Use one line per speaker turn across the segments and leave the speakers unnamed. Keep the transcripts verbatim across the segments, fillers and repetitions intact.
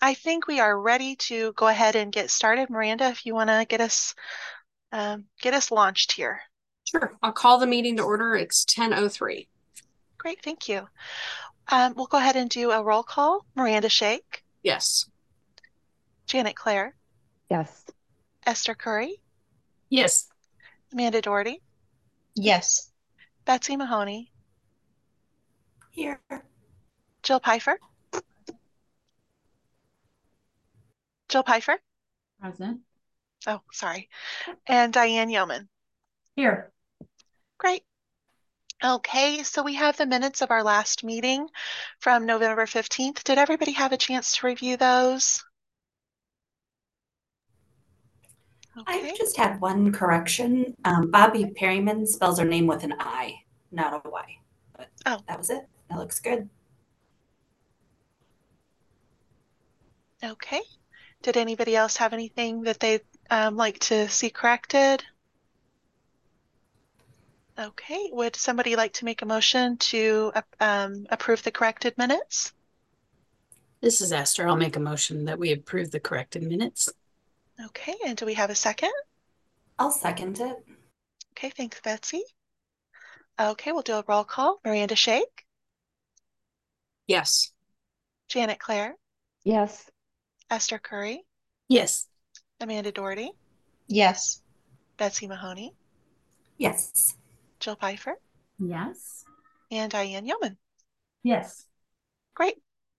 I think we are ready to go ahead and get started. Miranda, if you want to get us um, get us launched here.
Sure. I'll call the meeting to order. It's ten oh three.
Great, thank you. Um, we'll go ahead and do a roll call. Miranda Shake,
Yes.
Janet Clare,
Yes.
Esther Curry,
Yes.
Amanda Doherty,
Yes.
Betsy Mahoney,
Here.
Jill Pfeiffer, Jill Pfeiffer.
Present.
Oh, sorry. And Diane Yeoman.
Here.
Great. Okay, so we have the minutes of our last meeting from November fifteenth. Did everybody have a chance to review those? Okay.
I just had one correction. Um, Bobby Perryman spells her name with an I, not a Y. But
Oh.
that was it. That looks good.
Okay. Did anybody else have anything that they'd um, like to see corrected? Okay. Would somebody like to make a motion to uh, um, approve the corrected minutes?
This is Esther. I'll make a motion that we approve the corrected minutes.
Okay. And do we have a second?
I'll second it.
Okay. Thanks, Betsy. Okay. We'll do a roll call. Miranda Shake,
Yes.
Janet Clare,
Yes.
Esther Curry,
Yes.
Amanda Doherty,
Yes.
Betsy Mahoney,
Yes.
Jill Pfeiffer,
Yes.
and Diane Yeoman.
Yes.
Great.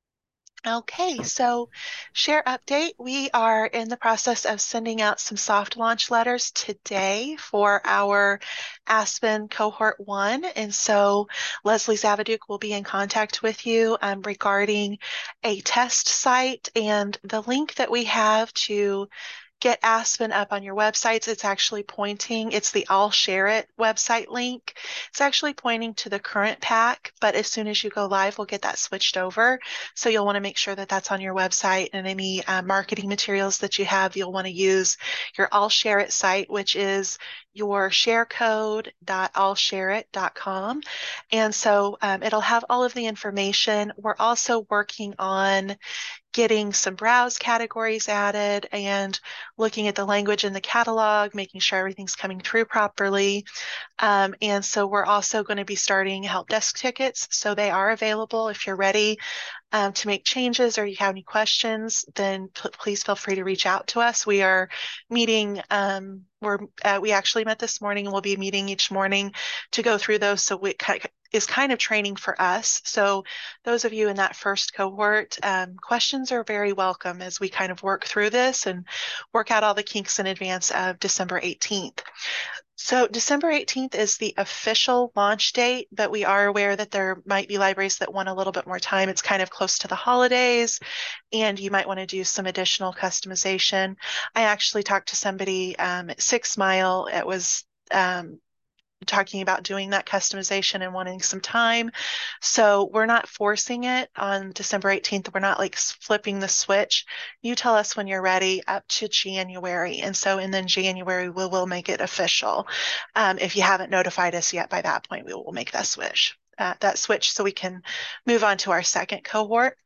Okay, so share update. We are in the process of sending out some soft launch letters today for our Aspen cohort one. And so Leslie Zavaduke will be in contact with you um, regarding a test site and the link that we have to get Aspen up on your websites. It's actually pointing, it's the I'll Share It website link. It's actually pointing to the current pack, but as soon as you go live, we'll get that switched over. So you'll want to make sure that that's on your website, and any uh, marketing materials that you have, you'll want to use your I'll Share It site, which is your sharecode dot i'll share it dot com. And so um, it'll have all of the information. We're also working on getting some browse categories added and looking at the language in the catalog, making sure everything's coming through properly. Um, and so we're also going to be starting help desk tickets. So they are available if you're ready um, to make changes or you have any questions, then please feel free to reach out to us. We are meeting, um, we're, uh, we actually met this morning and we'll be meeting each morning to go through those. So we is kind of training for us. So those of you in that first cohort, um, questions are very welcome as we kind of work through this and work out all the kinks in advance of December eighteenth. So December eighteenth is the official launch date, but we are aware that there might be libraries that want a little bit more time. It's kind of close to the holidays, and you might want to do some additional customization. I actually talked to somebody um, at Six Mile. It was um, talking about doing that customization and wanting some time. So we're not forcing it on December eighteenth. We're not like flipping the switch. You tell us when you're ready up to January. And so, and then January, we will make it official. Um, if you haven't notified us yet by that point, we will make that switch, uh, that switch so we can move on to our second cohort.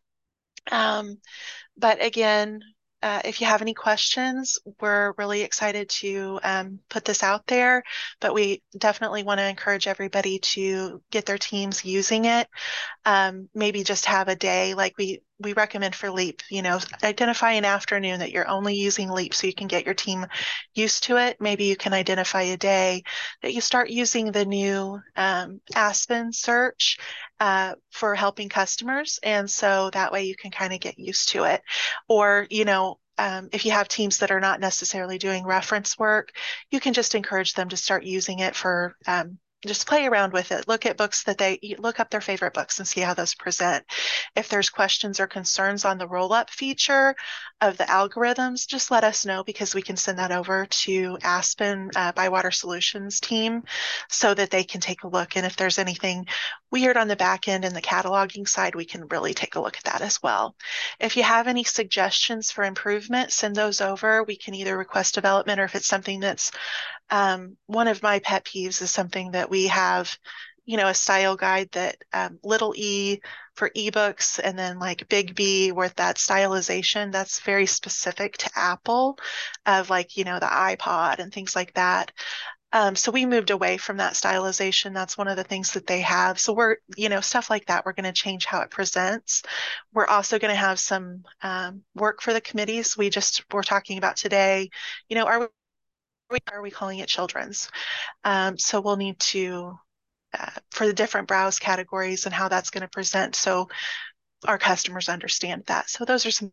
Um, but again, uh, if you have any questions, we're really excited to um, put this out there, but we definitely want to encourage everybody to get their teams using it. Um, maybe just have a day like we we recommend for LEAP, you know, identify an afternoon that you're only using LEAP so you can get your team used to it. Maybe you can identify a day that you start using the new um, Aspen search uh, for helping customers. And so that way you can kind of get used to it. Or, you know, um, if you have teams that are not necessarily doing reference work, you can just encourage them to start using it for um, just play around with it. Look at books that they look up their favorite books and see how those present. If there's questions or concerns on the roll-up feature of the algorithms, just let us know because we can send that over to Aspen uh, Bywater Solutions team so that they can take a look. And if there's anything weird on the back end and the cataloging side, we can really take a look at that as well. If you have any suggestions for improvement, send those over. We can either request development, or if it's something that's um, one of my pet peeves is something that we have, you know, a style guide that um, little e for ebooks, and then like Big B with that stylization, that's very specific to Apple of like, you know, the iPod and things like that. Um, so we moved away from that stylization. That's one of the things that they have. So we're, you know, stuff like that. We're going to change how it presents. We're also going to have some um, work for the committees. We just were talking about today, you know, are we, are we calling it children's? Um, so we'll need to, uh, for the different browse categories and how that's going to present, so our customers understand that. So those are some.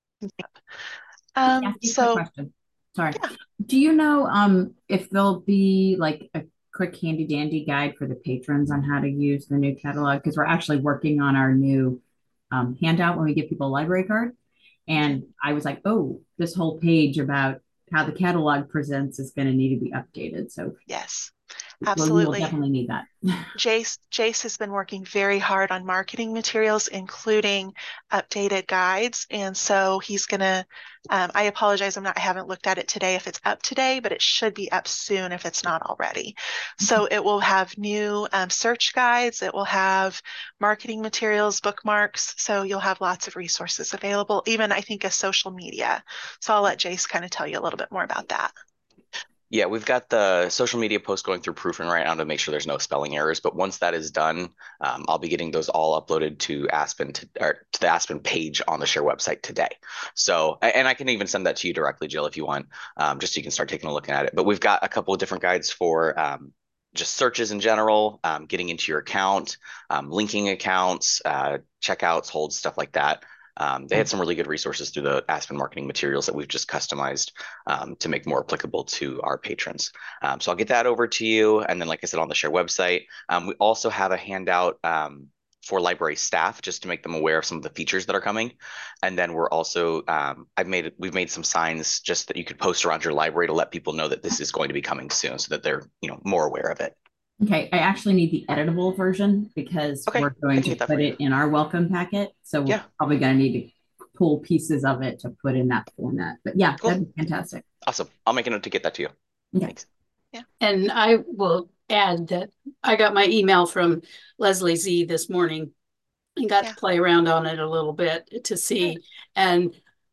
Um,
Ask you a quick
so
question. Sorry.
yeah.
Do you know um if there'll be like a quick handy dandy guide for the patrons on how to use the new catalog? Because we're actually working on our new um, handout when we give people a library card. And I was like, oh, this whole page about how the catalog presents is going to need to be updated. So
Yes,
well, you will
absolutely.
definitely need that.
Jace, Jace has been working very hard on marketing materials, including updated guides. And so he's going to, um, I apologize, I'm not, I haven't looked at it today if it's up today, but it should be up soon if it's not already. So it will have new um, search guides. It will have marketing materials, bookmarks. So you'll have lots of resources available, even I think a social media. So I'll let Jace kind of tell you a little bit more about that.
Yeah, we've got the social media post going through proofing right now to make sure there's no spelling errors. But once that is done, um, I'll be getting those all uploaded to Aspen to, or to the Aspen page on the Share website today. So, and I can even send that to you directly, Jill, if you want, um, just so you can start taking a look at it. But we've got a couple of different guides for um, just searches in general, um, getting into your account, um, linking accounts, uh, checkouts, holds, stuff like that. Um, they had some really good resources through the Aspen marketing materials that we've just customized um, to make more applicable to our patrons. Um, so I'll get that over to you. And then, like I said, on the Share website, um, we also have a handout um, for library staff just to make them aware of some of the features that are coming. And then we're also, um, I've made, we've made some signs just that you could post around your library to let people know that this is going to be coming soon so that they're, you know, more aware of it.
Okay, I actually need the editable version because
Okay,
we're going to put it in our welcome packet. So we're
yeah.
probably going to need to pull pieces of it to put in that format. But yeah,
Cool.
that'd be fantastic.
Awesome. I'll make a note to get that to you.
Okay.
Thanks.
Yeah.
And I will add that I got my email from Leslie Z this morning and got
Yeah.
to play around on it a little bit to see, Good. and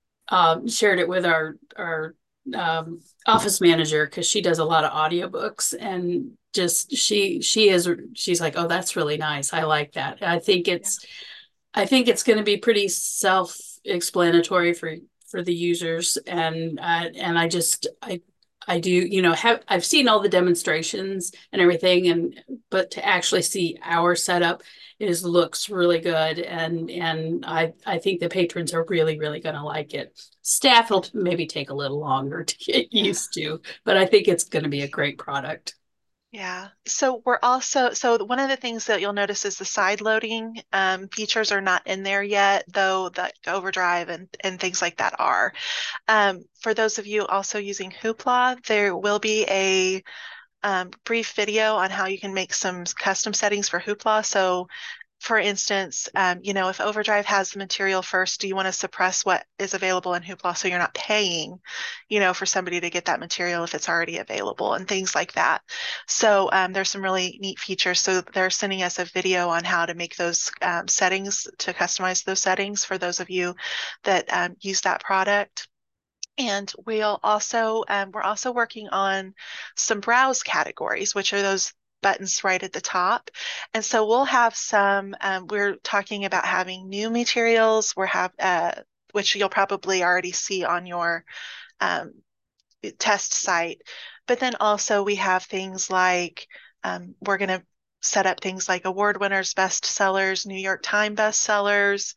um, shared it with our, our um, office manager because she does a lot of audiobooks, and just she she is she's like, oh, that's really nice. I like that. I think it's yeah. I think it's going to be pretty self-explanatory for for the users, and uh, and I just I I do you know have I've seen all the demonstrations and everything, and but to actually see our setup is looks really good, and and I I think the patrons are really really going to like it. Staff will maybe take a little longer to get used to, but I think it's going to be a great product.
Yeah. So we're also, so one of the things that you'll notice is the side loading um, features are not in there yet, though the Overdrive and, and things like that are. Um, for those of you also using Hoopla, there will be a um, brief video on how you can make some custom settings for Hoopla. So for instance, um, you know, if Overdrive has the material first, do you want to suppress what is available in Hoopla so you're not paying, you know, for somebody to get that material if it's already available and things like that. So um, there's some really neat features. So they're sending us a video on how to make those um, settings, to customize those settings for those of you that um, use that product. And we'll also, um, we're also working on some browse categories, which are those buttons right at the top. And so we'll have some, um, we're talking about having new materials, we're have, uh, which you'll probably already see on your um, test site. But then also we have things like, um, we're going to set up things like award winners, bestsellers, New York Times bestsellers,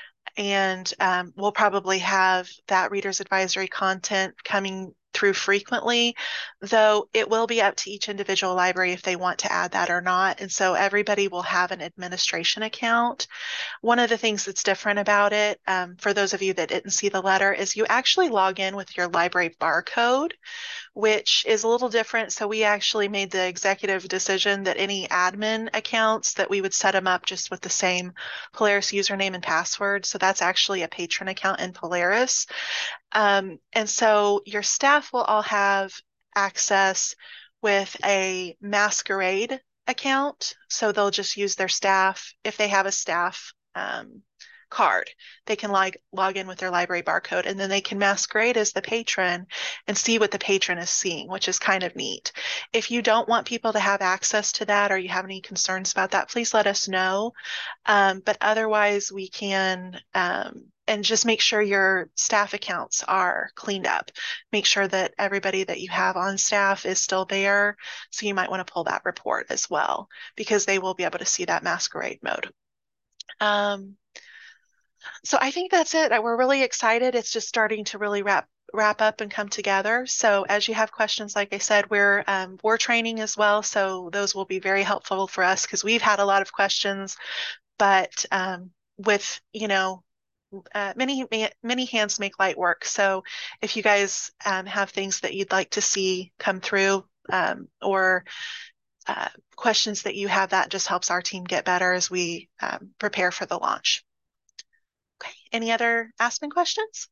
and um, we'll probably have that reader's advisory content coming through frequently, though it will be up to each individual library if they want to add that or not. And so everybody will have an administration account. One of the things that's different about it, um, for those of you that didn't see the letter, is you actually log in with your library barcode, which is a little different. So we actually made the executive decision that any admin accounts, that we would set them up just with the same Polaris username and password. So that's actually a patron account in Polaris. Um, and so your staff will all have access with a Masquerade account. So they'll just use their staff, if they have a staff um, card. They can log, log in with their library barcode, and then they can masquerade as the patron and see what the patron is seeing, which is kind of neat. If you don't want people to have access to that, or you have any concerns about that, please let us know. Um, but otherwise, we can, um, and just make sure your staff accounts are cleaned up. Make sure that everybody that you have on staff is still there. So you might want to pull that report as well, because they will be able to see that masquerade mode. Um, so I think that's it. We're really excited. It's just starting to really wrap wrap up and come together. So as you have questions, like I said, we're um, we're training as well. So those will be very helpful for us, because we've had a lot of questions, but um, with, you know, uh, many, many hands make light work. So if you guys um, have things that you'd like to see come through, um, or uh, questions that you have, that just helps our team get better as we um, prepare for the launch. Okay, any other Aspen questions?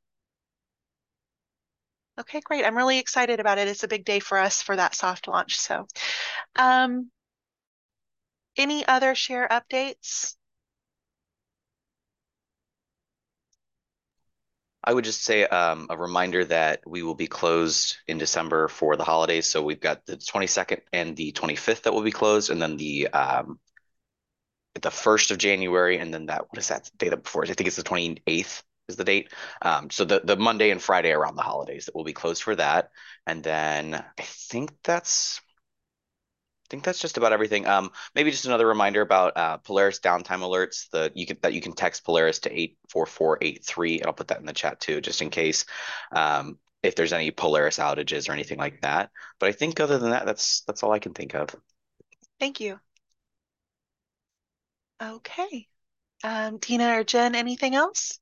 Okay, great. I'm really excited about it. It's a big day for us for that soft launch. So um, any other share updates?
I would just say um, a reminder that we will be closed in December for the holidays. So we've got the twenty-second and the twenty-fifth that will be closed, and then the um, the first of January, and then that, what is that date before? I think it's the twenty-eighth is the date. Um, so the, the Monday and Friday around the holidays that will be closed for that. And then I think that's I think that's just about everything. Um, maybe just another reminder about uh, Polaris downtime alerts. The you can that you can text Polaris to eight four four eight three, and I'll put that in the chat too, just in case um, if there's any Polaris outages or anything like that. But I think other than that, that's that's all I can think of.
Thank you. Okay. Um, Tina or Jen, anything else?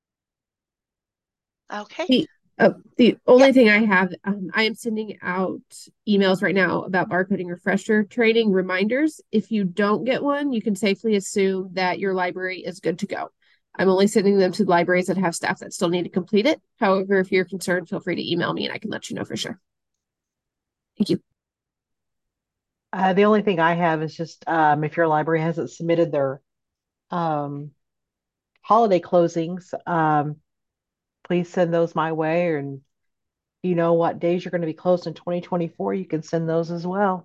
Okay.
The, uh, the only
Yeah.
thing I have, um, I am sending out emails right now about barcoding refresher training reminders. If you don't get one, you can safely assume that your library is good to go. I'm only sending them to the libraries that have staff that still need to complete it. However, if you're concerned, feel free to email me and I can let you know for sure. Thank you.
Uh, the only thing I have is just um, if your library hasn't submitted their um, holiday closings, um, please send those my way. And you know what days you're going to be closed in twenty twenty-four, you can send those as well.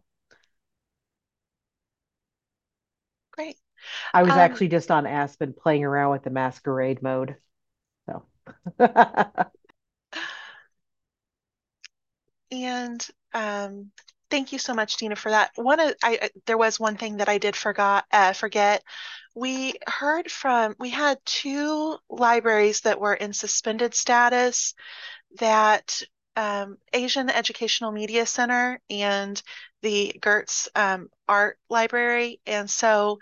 Great.
I was
Um,
actually just on Aspen playing around with the masquerade mode. So
And um, thank you so much, Tina, for that. One of I there was one thing that I did forgot uh, forget. We heard from we had two libraries that were in suspended status, that um, Asian Educational Media Center and the Gertz um, Art Library, and so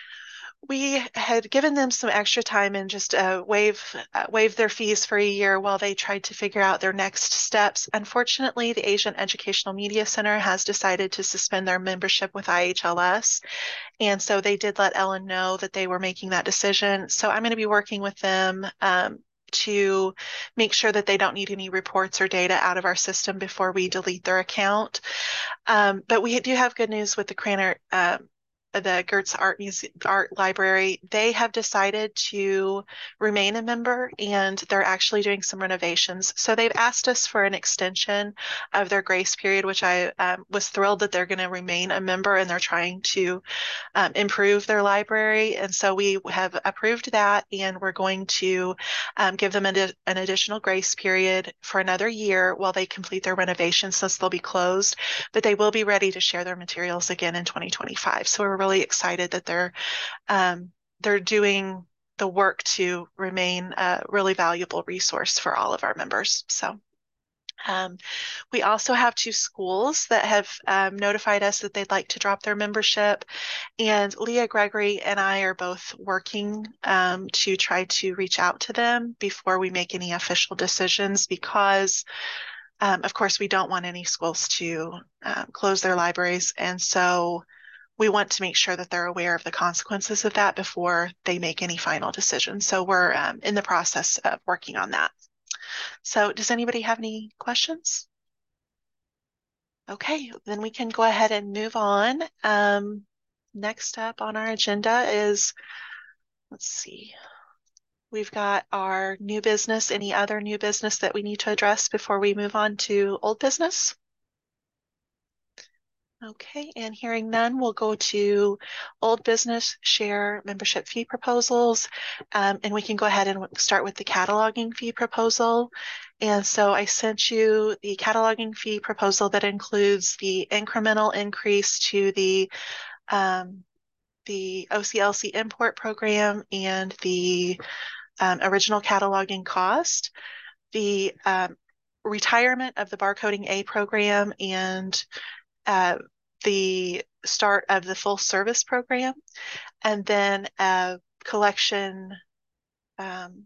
we had given them some extra time and just uh, waive uh, waive their fees for a year while they tried to figure out their next steps. Unfortunately, the Asian Educational Media Center has decided to suspend their membership with I H L S, and so they did let Ellen know that they were making that decision. So I'm going to be working with them um, to make sure that they don't need any reports or data out of our system before we delete their account. Um, but we do have good news with the Cranor, um, the Gertz Art Museum, Art Library. They have decided to remain a member, and they're actually doing some renovations. So they've asked us for an extension of their grace period, which I um, was thrilled that they're going to remain a member, and they're trying to um, improve their library. And so we have approved that, and we're going to um, give them an, an additional grace period for another year while they complete their renovations, since they'll be closed, but they will be ready to share their materials again in twenty twenty-five. So we're really excited that they're um, they're doing the work to remain a really valuable resource for all of our members. So um, we also have two schools that have um, notified us that they'd like to drop their membership, and Leah Gregory and I are both working um, to try to reach out to them before we make any official decisions, because um, of course we don't want any schools to um, close their libraries, and so we want to make sure that they're aware of the consequences of that before they make any final decisions. So we're um, in the process of working on that. So does anybody have any questions? Okay, then we can go ahead and move on. Um, next up on our agenda is let's see. We've got our new business. Any other new business that we need to address before we move on to old business? Okay, and hearing none, we'll go to old business share membership fee proposals. Um, and we can go ahead and start with the cataloging fee proposal. And so I sent you the cataloging fee proposal that includes the incremental increase to the um, the O C L C import program and the um, original cataloging cost, the um, retirement of the barcoding A program, and uh, the start of the full service program, and then a collection um,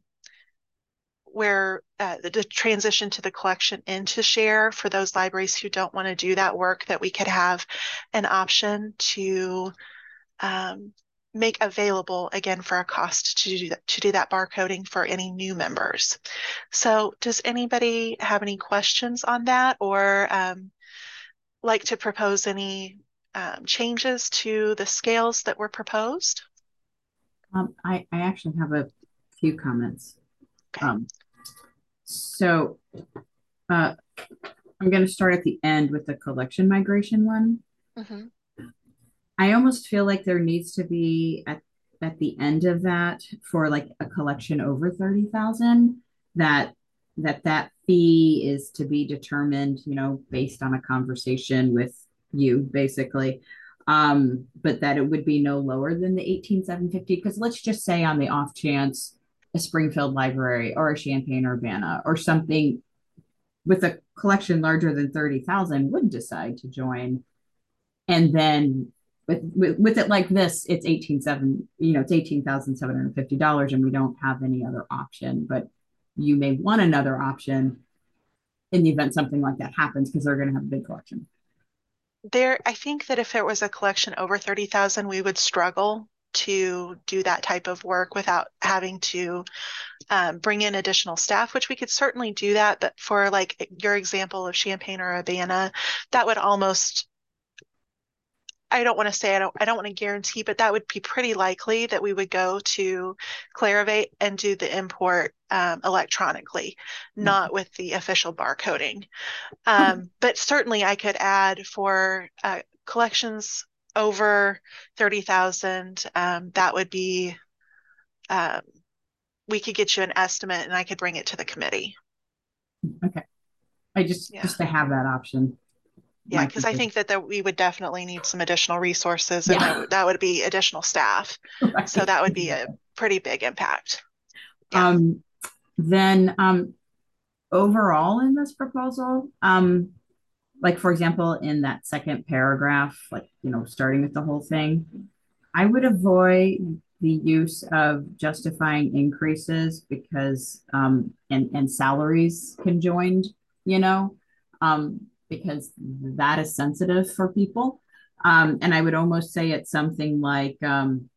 where uh, the, the transition to the collection into share for those libraries who don't want to do that work, that we could have an option to um, make available again for a cost to do that, to do that barcoding for any new members. So does anybody have any questions on that, or um, like to propose any um, changes to the scales that were proposed?
Um, I, I actually have a few comments.
Okay.
Um, so uh, I'm going to start at the end with the collection migration one.
Mm-hmm.
I almost feel like there needs to be at, at the end of that, for like a collection over thirty thousand, that that that fee is to be determined, you know, based on a conversation with you, basically. Um, but that it would be no lower than the eighteen seven fifty. Because let's just say, on the off chance, a Springfield library or a Champaign-Urbana or something with a collection larger than thirty thousand would decide to join, and then with, with, with it like this, it's eighteen seven, you know, it's eighteen thousand seven hundred fifty dollars, and we don't have any other option. But you may want another option in the event something like that happens, because they're going to have a big collection.
There, I think that if it was a collection over thirty thousand, we would struggle to do that type of work without having to um, bring in additional staff, which we could certainly do that. But for like your example of Champaign or Urbana, that would almost, I don't want to say, I don't, I don't want to guarantee, but that would be pretty likely that we would go to Clarivate and do the import um, electronically, not with the official barcoding. Um, but certainly I could add for uh, collections over thirty thousand, um, that would be, um, we could get you an estimate and I could bring it to the committee.
Okay. I just,
Yeah.
just to have that option.
Yeah, because I think that there, we would definitely need some additional resources, and
Yeah.
that, would- that would be additional staff.
Right.
So that would be a pretty big impact. Yeah.
Um, then um, overall in this proposal, um, like for example, in that second paragraph, like, you know, starting with the whole thing, I would avoid the use of justifying increases because um, and and salaries conjoined, you know, um, because that is sensitive for people. Um, and I would almost say it's something like um,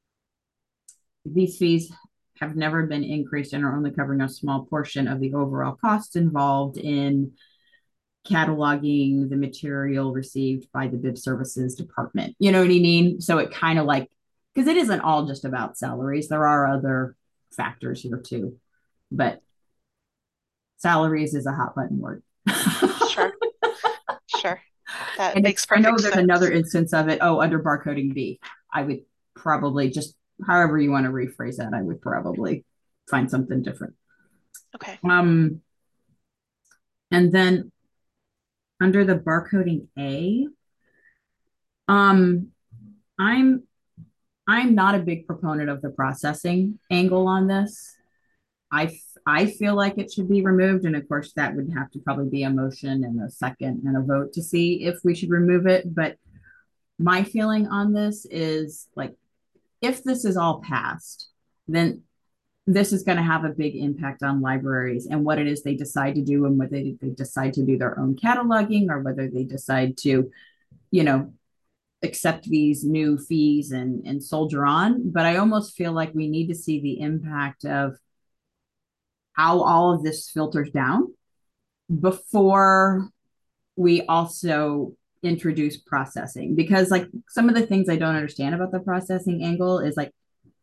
these fees have never been increased and are only covering a small portion of the overall costs involved in cataloging the material received by the B I B services department. You know what I mean? So it kind of like, because it isn't all just about salaries. There are other factors here too, but salaries is a hot button word.
Sure. Sure. That
And
makes
it's, I know
perfect
there's
sense.
another instance of it. Oh, under barcoding B, I would probably just, however you want to rephrase that, I would probably find something different.
Okay.
Um, and then under the barcoding A, um, I'm I'm not a big proponent of the processing angle on this. I I feel like it should be removed, and of course that would have to probably be a motion and a second and a vote to see if we should remove it. But my feeling on this is, like, if this is all passed, then this is going to have a big impact on libraries and what it is they decide to do, and whether they, they decide to do their own cataloging or whether they decide to, you know, accept these new fees and, and soldier on. But I almost feel like we need to see the impact of how all of this filters down before we also introduce processing. Because like some of the things I don't understand about the processing angle is like,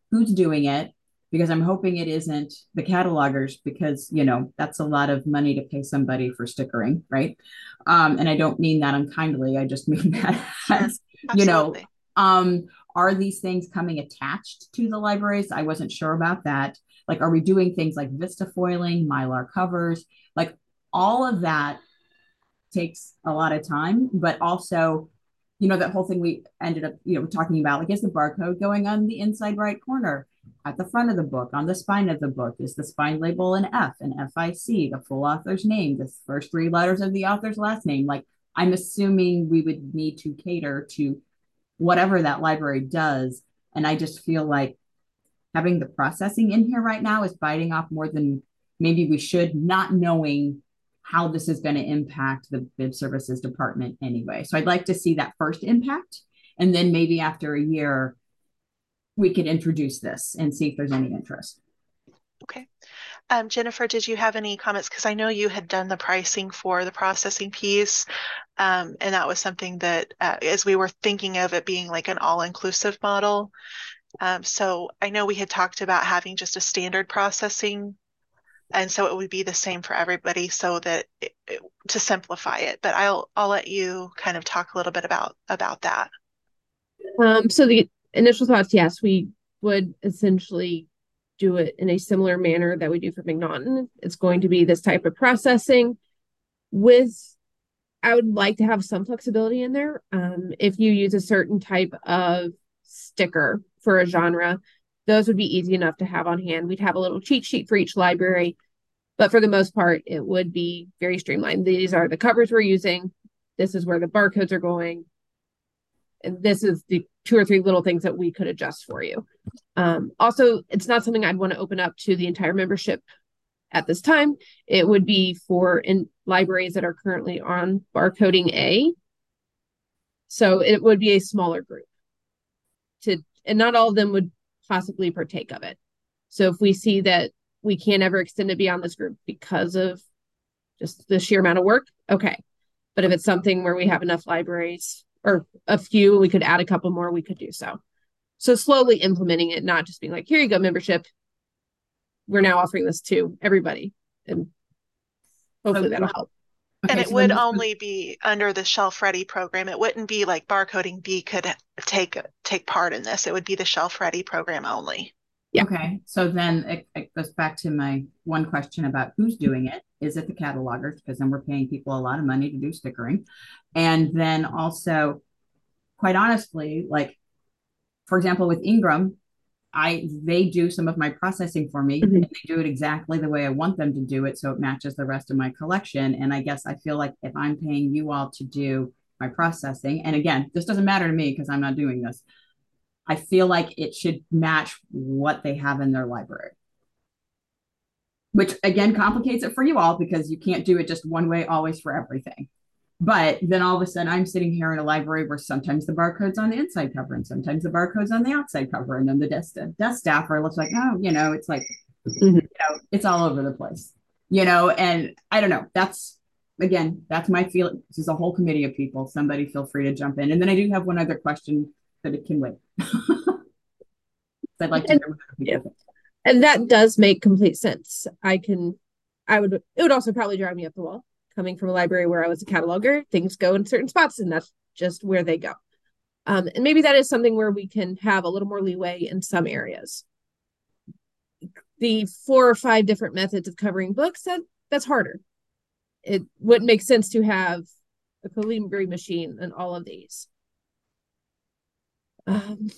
who's doing it, because I'm hoping it isn't the catalogers, because, you know, that's a lot of money to pay somebody for stickering, right? Um, and I don't mean that unkindly. I just mean that,
Sure.
as, you know,
Absolutely.
um, are these things coming attached to the libraries? I wasn't sure about that. Like, are we doing things like Vista foiling, Mylar covers? Like, all of that takes a lot of time, but also, you know, that whole thing we ended up, you know, talking about, like, is the barcode going on the inside right corner, at the front of the book, on the spine of the book? Is the spine label an F, an F I C, the full author's name, the first three letters of the author's last name? Like, I'm assuming we would need to cater to whatever that library does. And I just feel like having the processing in here right now is biting off more than maybe we should, not knowing how this is going to impact the bib services department anyway. So I'd like to see that first impact. And then maybe after a year, we could introduce this and see if there's any interest.
Okay. Um, Jennifer, did you have any comments? Because I know you had done the pricing for the processing piece. Um, and that was something that, uh, as we were thinking of it being like an all-inclusive model. Um, so I know we had talked about having just a standard processing, and so it would be the same for everybody, so that it, it, to simplify it. But I'll I'll let you kind of talk a little bit about about that.
Um, so the initial thoughts, yes, we would essentially do it in a similar manner that we do for McNaughton. It's going to be this type of processing with, I would like to have some flexibility in there. Um, if you use a certain type of sticker for a genre, those would be easy enough to have on hand. We'd have a little cheat sheet for each library, but for the most part, it would be very streamlined. These are the covers we're using. This is where the barcodes are going. And this is the two or three little things that we could adjust for you. Um, also, it's not something I'd want to open up to the entire membership at this time. It would be for in libraries that are currently on barcoding A. So it would be a smaller group. To, and not all of them would possibly partake of it. So if we see that we can't ever extend it beyond this group because of just the sheer amount of work, okay. But if it's something where we have enough libraries, or a few, we could add a couple more, we could do so. So slowly implementing it, not just being like, here you go, membership. We're now offering this to everybody. And hopefully that'll help.
And
Okay,
it
so
would
then-
only be under the Shelf Ready program. It wouldn't be like Barcoding B could take take part in this. It would be the Shelf Ready program only.
Yeah.
Okay, so then it, it goes back to my one question about who's doing it. Is it the catalogers? Because then we're paying people a lot of money to do stickering. And then also, quite honestly, like, for example, with Ingram, I they do some of my processing for me,
Mhm.
and they do it exactly the way I want them to do it, so it matches the rest of my collection. And I guess I feel like if I'm paying you all to do my processing, and again, this doesn't matter to me because I'm not doing this, I feel like it should match what they have in their library. Which again complicates it for you all because you can't do it just one way always for everything. But then all of a sudden, I'm sitting here in a library where sometimes the barcode's on the inside cover and sometimes the barcode's on the outside cover. And then the desk, desk staffer looks like, oh, you know, it's like,
Mhm.
you know, it's all over the place, you know, and I don't know. That's, again, that's my feeling. This is a whole committee of people. Somebody feel free to jump in. And then I do have one other question, but it can wait. I'd like to
And-
hear what other people
yeah.
think.
And that does make complete sense. I can, I would, it would also probably drive me up the wall. Coming from a library where I was a cataloger, things go in certain spots and that's just where they go. Um, and maybe that is something where we can have a little more leeway in some areas. The four or five different methods of covering books, that that's harder. It wouldn't make sense to have a calibri machine and all of these. Um,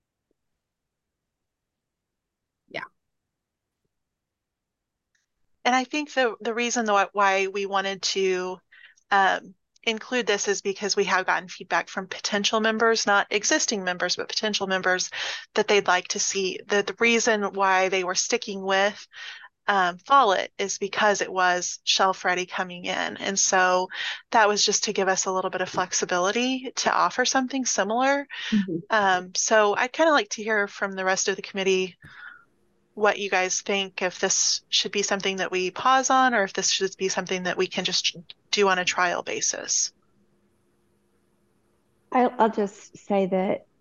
And I think the the reason though why we wanted to um, include this is because we have gotten feedback from potential members, not existing members, but potential members, that they'd like to see. The, the reason why they were sticking with um, Follett is because it was shelf ready coming in. And so that was just to give us a little bit of flexibility to offer something similar.
mhm.
Um, so I'd kind of like to hear from the rest of the committee what you guys think, if this should be something that we pause on or if this should be something that we can just do on a trial basis.
I'll, I'll just say that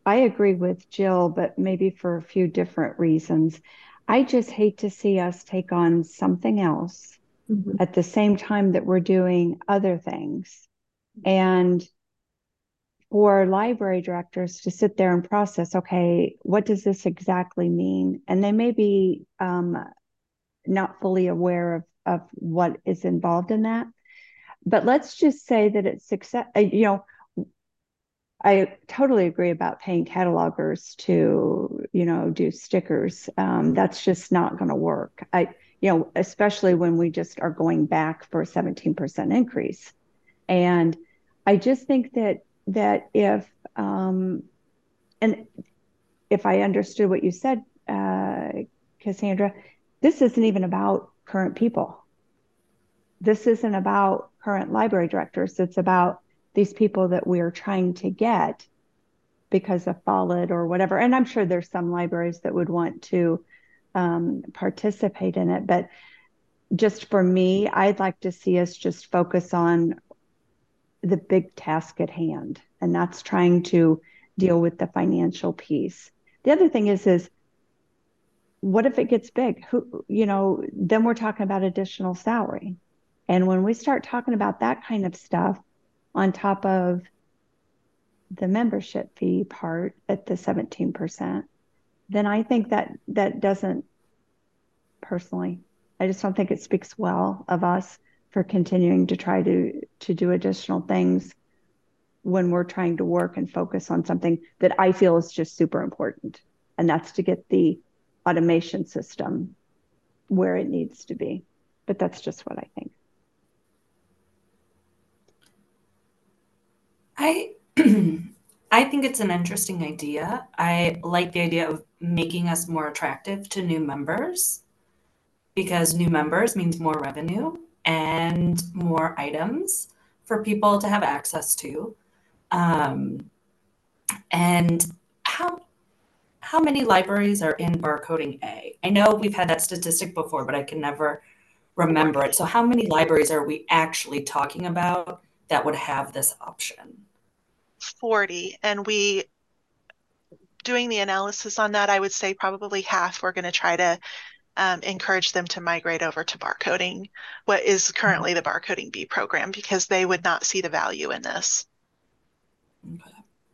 I agree with Jill, but maybe for a few different reasons. I just hate to see us take on something else
Mhm.
at the same time that we're doing other things. And for library directors to sit there and process, okay, what does this exactly mean? And they may be um, not fully aware of, of what is involved in that. But let's just say that it's success, uh, you know, I totally agree about paying catalogers to, you know, do stickers. Um, that's just not going to work. I, you know, especially when we just are going back for a seventeen percent increase. And I just think that that if um, and if I understood what you said, uh, Cassandra, this isn't even about current people. This isn't about current library directors. It's about these people that we're trying to get because of Follett or whatever. And I'm sure there's some libraries that would want to um, participate in it. But just for me, I'd like to see us just focus on the big task at hand, and that's trying to deal with the financial piece. The other thing is, is what if it gets big? Who, you know, then we're talking about additional salary. And when we start talking about that kind of stuff on top of the membership fee part at the seventeen percent, then I think that that doesn't personally, I just don't think it speaks well of us for continuing to try to to do additional things when we're trying to work and focus on something that I feel is just super important. And that's to get the automation system where it needs to be. But that's just what I think.
I I think it's an interesting idea. I like the idea of making us more attractive to new members because new members means more revenue and more items for people to have access to. Um, and how how many libraries are in barcoding A? I know we've had that statistic before, but I can never remember it. So how many libraries are we actually talking about that would have this option?
forty. And we, doing the analysis on that, I would say probably half we're going to try to um, encourage them to migrate over to barcoding, what is currently the barcoding B program, because they would not see the value in this.
Okay.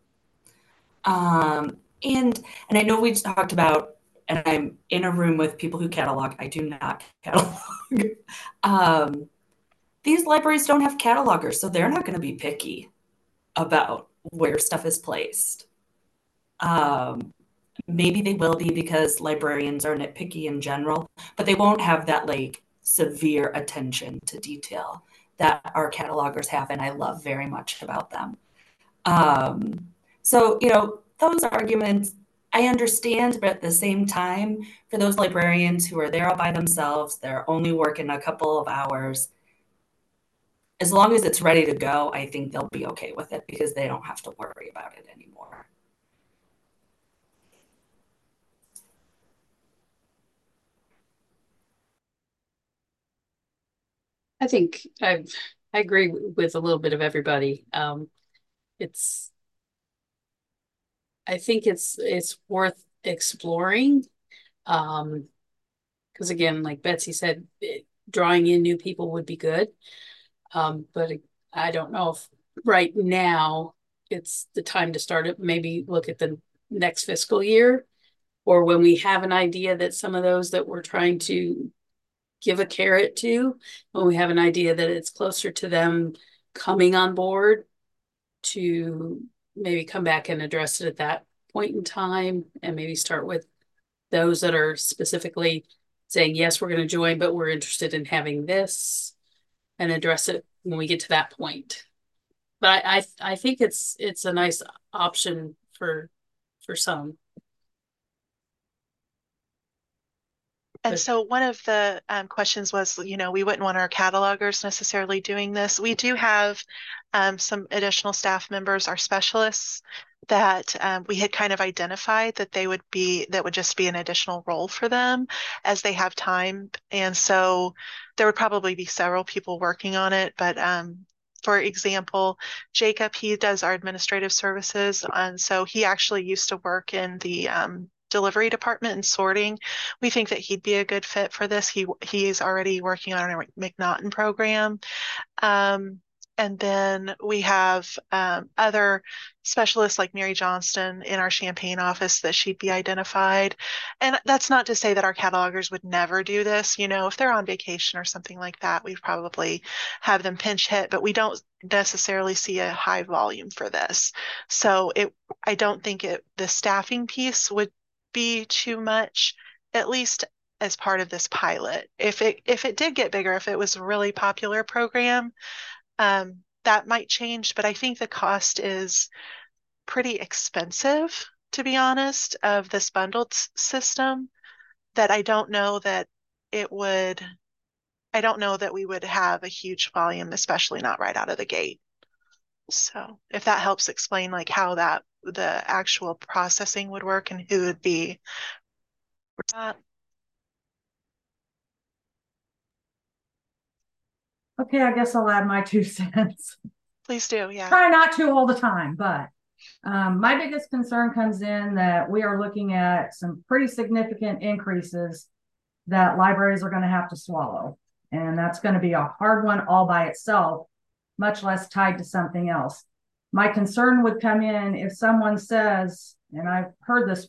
Um, and and I know we talked about, and I'm in a room with people who catalog. I do not catalog. um, these libraries don't have catalogers, so they're not going to be picky about where stuff is placed. Um, maybe they will be because librarians are nitpicky in general, but they won't have that like severe attention to detail that our catalogers have, and I love very much about them. Um, so, you know, those arguments I understand, but at the same time, for those librarians who are there all by themselves, they're only working a couple of hours. As long as it's ready to go, I think they'll be okay with it because they don't have to worry about it anymore.
I think I I agree with a little bit of everybody. Um, it's I think it's it's worth exploring. Um, because again, like Betsy said, it, drawing in new people would be good. Um, but I don't know if right now it's the time to start it. Maybe look at the next fiscal year, or when we have an idea that some of those that we're trying to give a carrot to, when we have an idea that it's closer to them coming on board, to maybe come back and address it at that point in time, and maybe start with those that are specifically saying, yes, we're going to join, but we're interested in having this, and address it when we get to that point. But I, I, I think it's it's a nice option for for some.
And
But
so one of the um, questions was, you know, we wouldn't want our catalogers necessarily doing this. We do have um, some additional staff members, our specialists, that um, we had kind of identified that they would be, that would just be an additional role for them as they have time. And so there would probably be several people working on it, but um, for example, Jacob, he does our administrative services, and so he actually used to work in the um, delivery department and sorting. We think that he'd be a good fit for this. He he is already working on a McNaughton program. Um, and then we have um, other specialists like Mary Johnston in our Champaign office that she'd be identified. And that's not to say that our catalogers would never do this. You know, if they're on vacation or something like that, we'd probably have them pinch hit, but we don't necessarily see a high volume for this. So it, I don't think it, the staffing piece would be too much, at least as part of this pilot. If it if it did get bigger, if it was a really popular program, um, that might change, but I think the cost is pretty expensive, to be honest, of this bundled system, that I don't know that it would, I don't know that we would have a huge volume, especially not right out of the gate. So if that helps explain like how that the actual processing would work and who would be for that.
Okay, I guess I'll add my two cents.
Please do, yeah.
Try not to all the time, but um, my biggest concern comes in that we are looking at some pretty significant increases that libraries are going to have to swallow. And that's going to be a hard one all by itself, much less tied to something else. My concern would come in if someone says, and I've heard this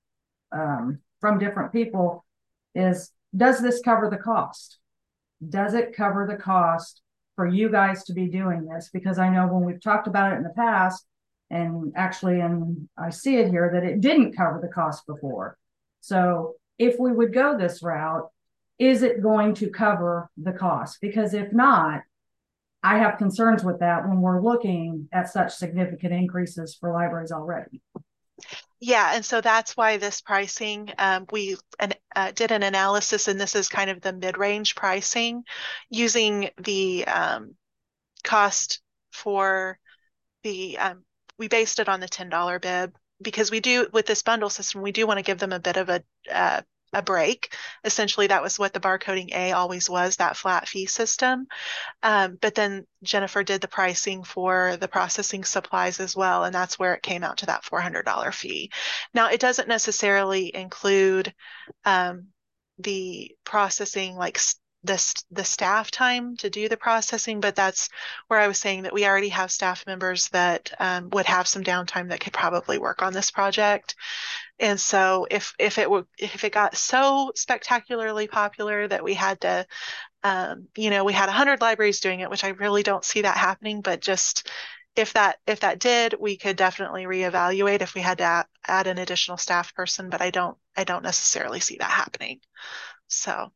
um, from different people, is, does this cover the cost? Does it cover the cost for you guys to be doing this? Because I know when we've talked about it in the past, and actually, and I see it here, that it didn't cover the cost before. So if we would go this route, is it going to cover the cost? Because if not, I have concerns with that when we're looking at such significant increases for libraries already.
Yeah, and so that's why this pricing, um, we an, uh, did an analysis, and this is kind of the mid-range pricing using the um, cost for the, um, we based it on the ten dollar bib, because we do, with this bundle system, we do want to give them a bit of a, uh, a break. Essentially, that was what the barcoding A always was, that flat fee system. Um, but then Jennifer did the pricing for the processing supplies as well, and that's where it came out to that four hundred dollar fee. Now, it doesn't necessarily include um, the processing, like the, the staff time to do the processing, but that's where I was saying that we already have staff members that um, would have some downtime that could probably work on this project. And so if if it would if it got so spectacularly popular that we had to um, you know, we had a hundred libraries doing it, which I really don't see that happening, but just if that if that did, we could definitely reevaluate if we had to add, add an additional staff person, but I don't I don't necessarily see that happening. So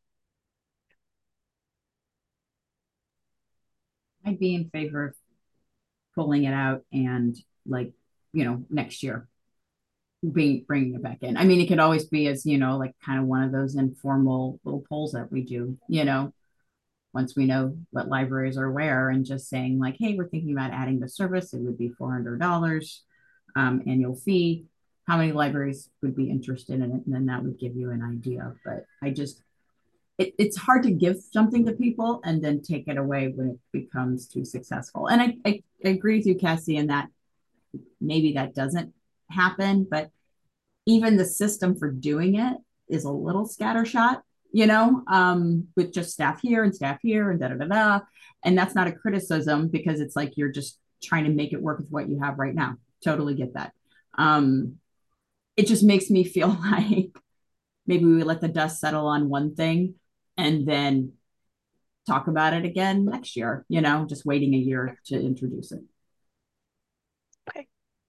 I'd be in favor of pulling it out and, like, you know, next year bring, bringing it back in. I mean, it could always be as, you know, like kind of one of those informal little polls that we do, you know, once we know what libraries are where, and just saying like, hey, we're thinking about adding the service. It would be four hundred dollars um, annual fee. How many libraries would be interested in it? And then that would give you an idea. But I just, It, it's hard to give something to people and then take it away when it becomes too successful. And I, I, I agree with you, Cassie, in that maybe that doesn't happen, but even the system for doing it is a little scattershot, you know, um, with just staff here and staff here and da da da da. And that's not a criticism, because it's like you're just trying to make it work with what you have right now. Totally get that. Um, it just makes me feel like maybe we let the dust settle on one thing and then talk about it again next year, you know, just waiting a year to introduce it.
Okay.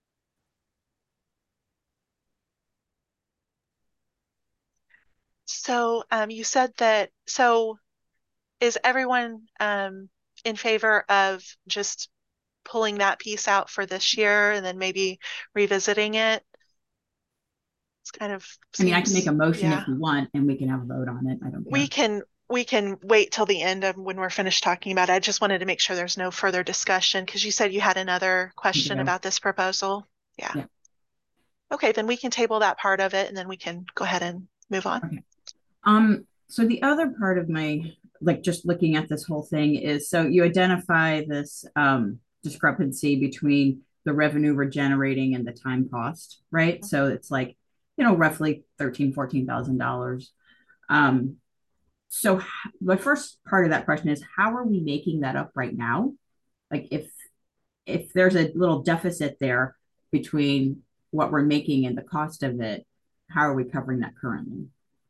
So um, you said that, so is everyone um, in favor of just pulling that piece out for this year and then maybe revisiting it? It's kind of seems,
I mean, I can make a motion
yeah.
if you want, and we can have a vote on it. I don't care.
We can we can wait till the end of when we're finished talking about it. I just wanted to make sure there's no further discussion, because you said you had another question
Yeah.
about this proposal. Yeah.
Yeah.
Okay, then we can table that part of it, and then we can go ahead and move on.
Okay. Um, so the other part of my like just looking at this whole thing is, so you identify this um, discrepancy between the revenue we're generating and the time cost, right? So it's like, you know, roughly thirteen, fourteen thousand dollars. Um, so the first part of that question is, how are we making that up right now? Like if if there's a little deficit there between what we're making and the cost of it, how are we covering that currently?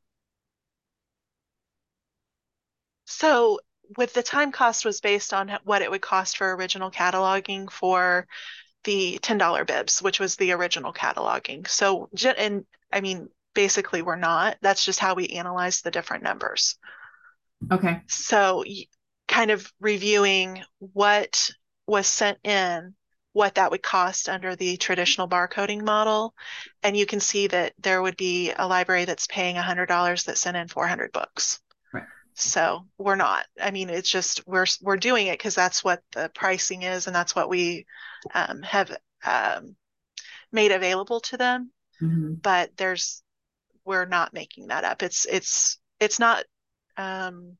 So with the time cost was based on what it would cost for original cataloging for the ten dollar bibs, which was the original cataloging. So, and I mean, basically we're not, that's just how we analyze the different numbers.
Okay.
So kind of reviewing what was sent in, what that would cost under the traditional barcoding model. And you can see that there would be a library that's paying one hundred dollars that sent in four hundred books.
Right.
So we're not. I mean, it's just we're we're doing it because that's what the pricing is, and that's what we um, have um, made available to them.
Mm-hmm.
But there's we're not making that up. It's it's it's not. Um,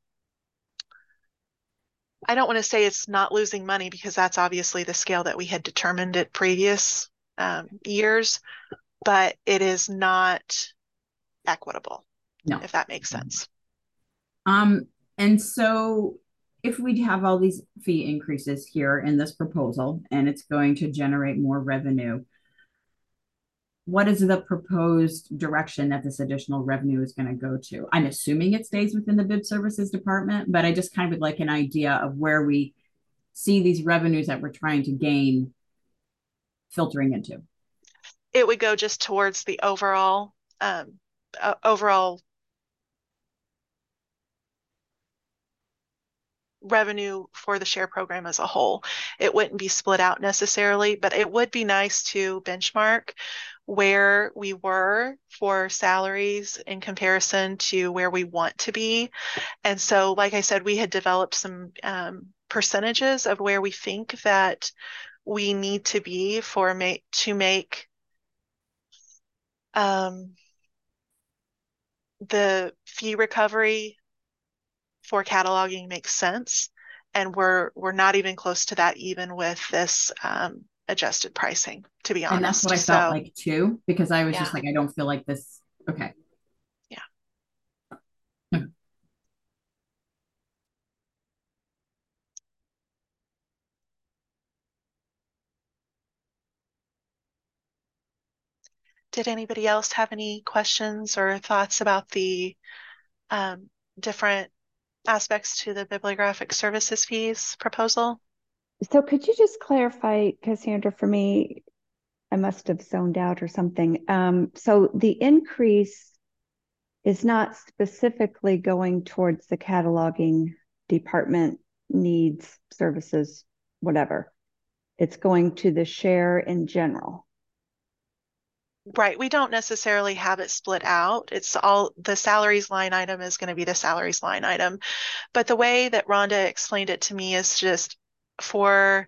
I don't want to say it's not losing money because that's obviously the scale that we had determined at previous um, years, but it is not equitable.
No,
if that makes sense.
Um, and so if we have all these fee increases here in this proposal and it's going to generate more revenue, what is the proposed direction that this additional revenue is going to go to? I'm assuming it stays within the bib services department, but I just kind of would like an idea of where we see these revenues that we're trying to gain filtering into.
It would go just towards the overall um, uh, overall revenue for the share program as a whole. It wouldn't be split out necessarily, but it would be nice to benchmark where we were for salaries in comparison to where we want to be. And so, like I said, we had developed some um, percentages of where we think that we need to be for make to make um, the fee recovery for cataloging makes sense. And we're we're not even close to that even with this um, adjusted pricing, to be honest.
And that's what I
so,
felt like too, because I was
yeah.
just like, I don't feel like this. Okay.
Yeah.
Okay.
Did anybody else have any questions or thoughts about the um, different aspects to the bibliographic services fees proposal?
So could you just clarify, Cassandra, for me, I must have zoned out or something. Um, so the increase is not specifically going towards the cataloging department needs, services, whatever. It's going to the share in general.
Right. We don't necessarily have it split out. It's all the salaries line item is going to be the salaries line item. But the way that Rhonda explained it to me is just for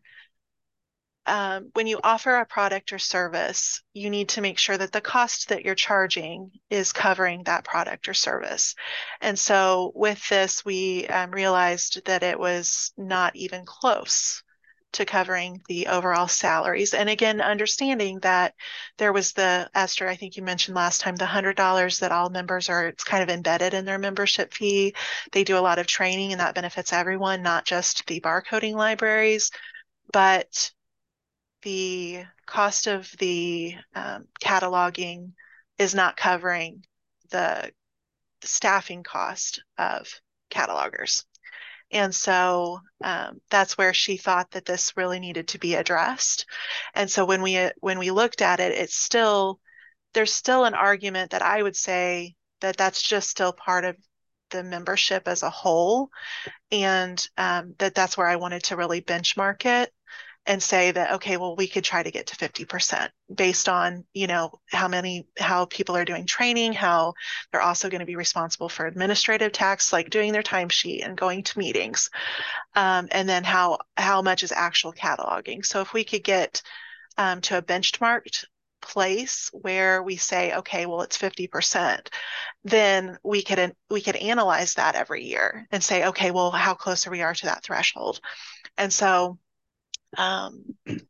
um, when you offer a product or service, you need to make sure that the cost that you're charging is covering that product or service. And so with this, we um, realized that it was not even close to covering the overall salaries. And again, understanding that there was the, Esther, I think you mentioned last time, the one hundred dollars that all members are, it's kind of embedded in their membership fee. They do a lot of training and that benefits everyone, not just the barcoding libraries, but the cost of the um, cataloging is not covering the staffing cost of catalogers. And so um, that's where she thought that this really needed to be addressed. And so when we when we looked at it, it's still, there's still an argument that I would say that that's just still part of the membership as a whole. And um, that that's where I wanted to really benchmark it and say that, okay, well, we could try to get to fifty percent based on, you know, how many, how people are doing training, how they're also going to be responsible for administrative tasks, like doing their timesheet and going to meetings. Um, and then how, how much is actual cataloging. So if we could get um, to a benchmarked place where we say, okay, well, it's fifty percent, then we could we could analyze that every year and say, okay, well, how close are we are to that threshold? And so um,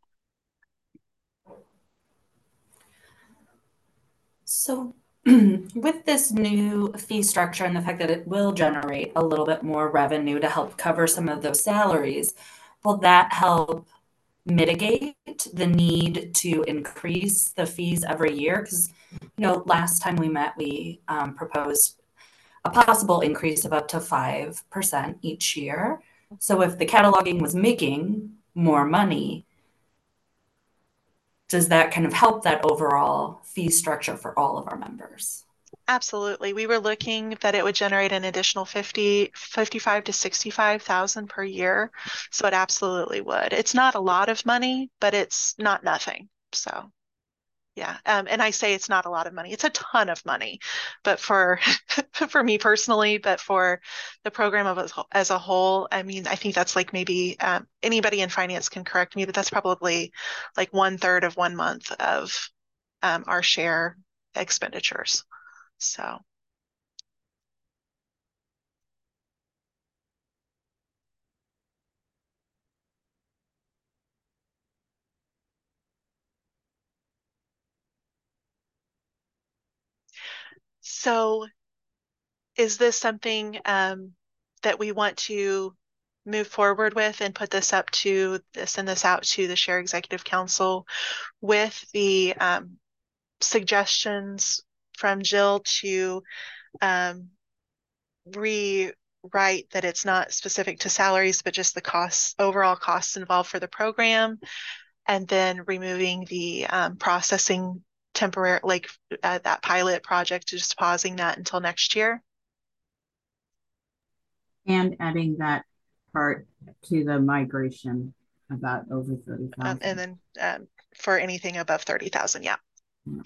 So with this new fee structure and the fact that it will generate a little bit more revenue to help cover some of those salaries, will that help mitigate the need to increase the fees every year? Because, you know, last time we met, we um, proposed a possible increase of up to five percent each year. So if the cataloging was making more money, does that kind of help that overall fee structure for all of our members?
Absolutely. We were looking that it would generate an additional fifty, fifty-five to sixty-five thousand per year. So it absolutely would. It's not a lot of money, but it's not nothing. So yeah. Um, and I say it's not a lot of money. It's a ton of money, but for for me personally, but for the program of as, as a whole, I mean, I think that's like maybe um, anybody in finance can correct me, but that's probably like one third of one month of um, our share expenditures. So. So is this something um, that we want to move forward with and put this up to, send this out to the Share Executive Council with the um, suggestions from Jill to um, rewrite that it's not specific to salaries, but just the costs, overall costs involved for the program, and then removing the um, processing temporary, like uh, that pilot project, just pausing that until next year?
And adding that part to the migration about over thirty thousand.
Um, and then um, for anything above thirty thousand, yeah.
Yeah.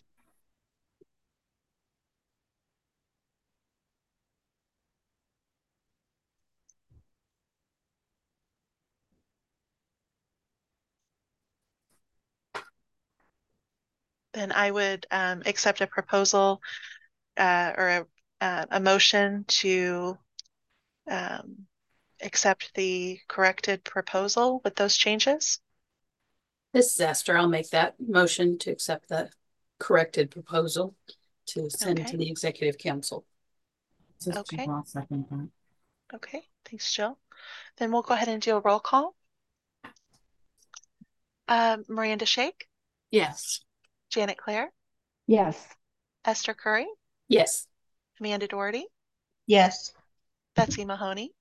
Then I would um, accept a proposal uh, or a, uh, a motion to um, accept the corrected proposal with those changes.
This is Esther. I'll make that motion to accept the corrected proposal to send
Okay.
to the Executive Council.
Okay.
I'll second that.
Okay, thanks, Jill. Then we'll go ahead and do a roll call. Um, Miranda Shake,
Yes.
Janet Claire,
Yes.
Esther Curry,
Yes.
Amanda Doherty,
Yes.
Betsy Mahoney,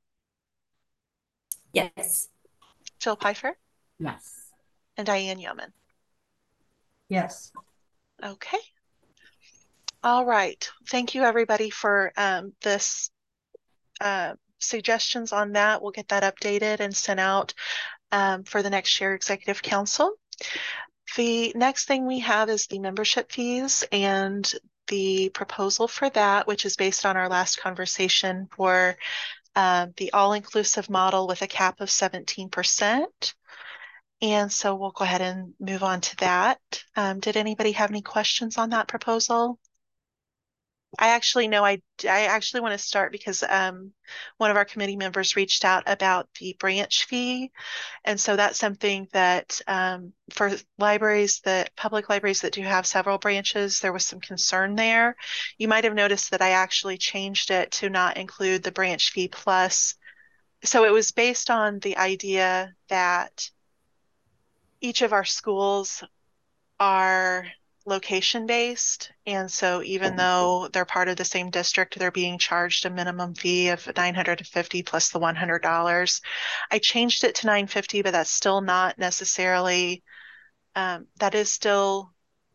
Yes.
Jill Pfeiffer,
Yes.
and Diane Yeoman.
Yes.
Okay. All right. Thank you, everybody, for um, this uh, suggestions on that. We'll get that updated and sent out um, for the next Share Executive Council. The next thing we have is the membership fees and the proposal for that, which is based on our last conversation for uh, the all-inclusive model with a cap of seventeen percent. And so we'll go ahead and move on to that. Um, did anybody have any questions on that proposal? I actually know I, I actually want to start because um, one of our committee members reached out about the branch fee. And so that's something that um, for libraries that public libraries that do have several branches, there was some concern there. You might have noticed that I actually changed it to not include the branch fee plus. So it was based on the idea that each of our schools are location based. And so even though they're part of the same district, they're being charged a minimum fee of nine hundred fifty plus the one hundred dollars. I changed it to nine hundred fifty, but that's still not necessarily, um, that is still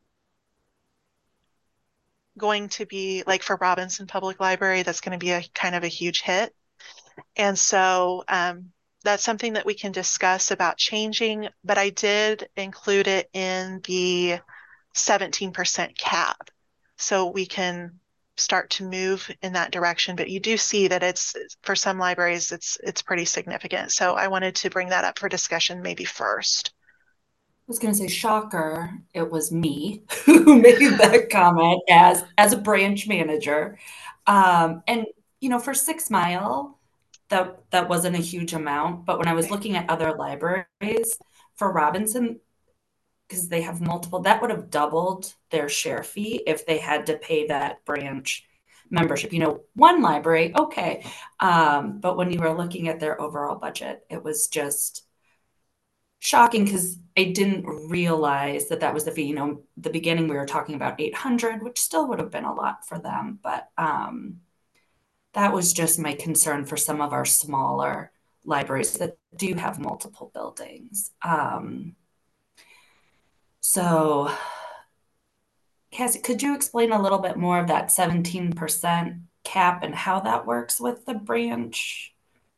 going to be like for Robinson Public Library, that's going to be a kind of a huge hit. And so um, that's something that we can discuss about changing, but I did include it in the seventeen percent cap. So we can start to move in that direction, but you do see that it's, for some libraries, it's it's pretty significant. So I wanted to bring that up for discussion maybe first.
was going to say, shocker, it was me who made that comment as as a branch manager. Um, and you know, for Six Mile, that that wasn't a huge amount. But when I was looking at other libraries for Robinson, because they have multiple, that would have doubled their share fee if they had to pay that branch membership. You know, one library, okay. Um, but when you were looking at their overall budget, it was just shocking because I didn't realize that that was the fee. You know, the beginning we were talking about eight hundred, which still would have been a lot for them, but um, that was just my concern for some of our smaller libraries that do have multiple buildings. Um, so, Cassie, could you explain a little bit more of that seventeen percent cap and how that works with the branch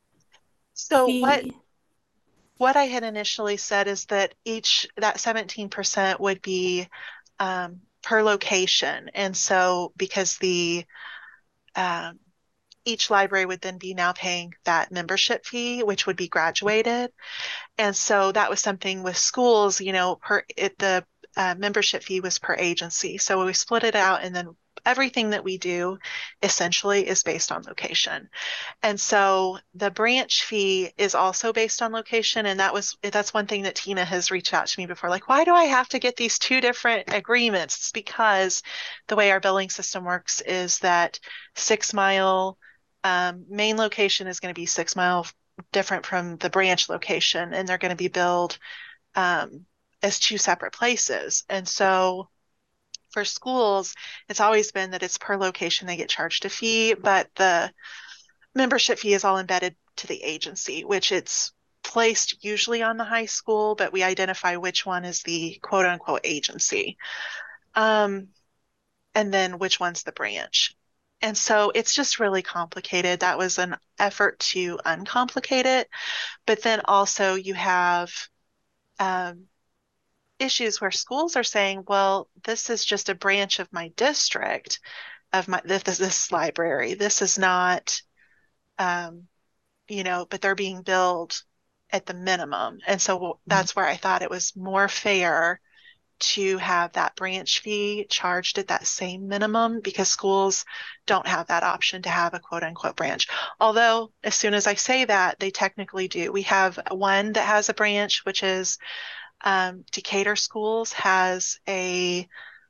So
fee?
what what I had initially said is that each that seventeen percent would be um, per location, and so because the um, each library would then be now paying that membership fee, which would be graduated, and so that was something with schools. You know, per it the uh, membership fee was per agency, so we split it out, and then everything that we do essentially is based on location. And so the branch fee is also based on location. And that was, that's one thing that Tina has reached out to me before. Like, why do I have to get these two different agreements? It's because the way our billing system works is that Six Mile um, main location is going to be Six Mile different from the branch location, and they're going to be billed um, as two separate places. And so for schools, it's always been that it's per location they get charged a fee, but the membership fee is all embedded to the agency, which it's placed usually on the high school, but we identify which one is the quote unquote agency. Um, and then which one's the branch. And so it's just really complicated. That was an effort to uncomplicate it. But then also you have um, issues where schools are saying, well, this is just a branch of my district, of my this, this library. This is not um, you know, but they're being billed at the minimum. And so that's where I thought it was more fair to have that branch fee charged at that same minimum, because schools don't have that option to have a quote unquote branch. Although, as soon as I say that, they technically do. We have one that has a branch, which is um, Decatur Schools has a,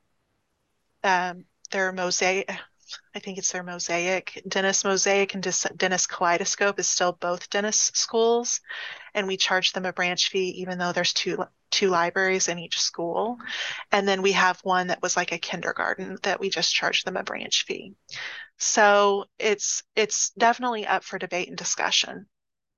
um, their mosaic. I think it's their Mosaic. Dennis Mosaic and Dennis Kaleidoscope is still both Dennis schools, and we charge them a branch fee even though there's two two libraries in each school. And then we have one that was like a kindergarten that we just charged them a branch fee. So it's it's definitely up for debate and discussion.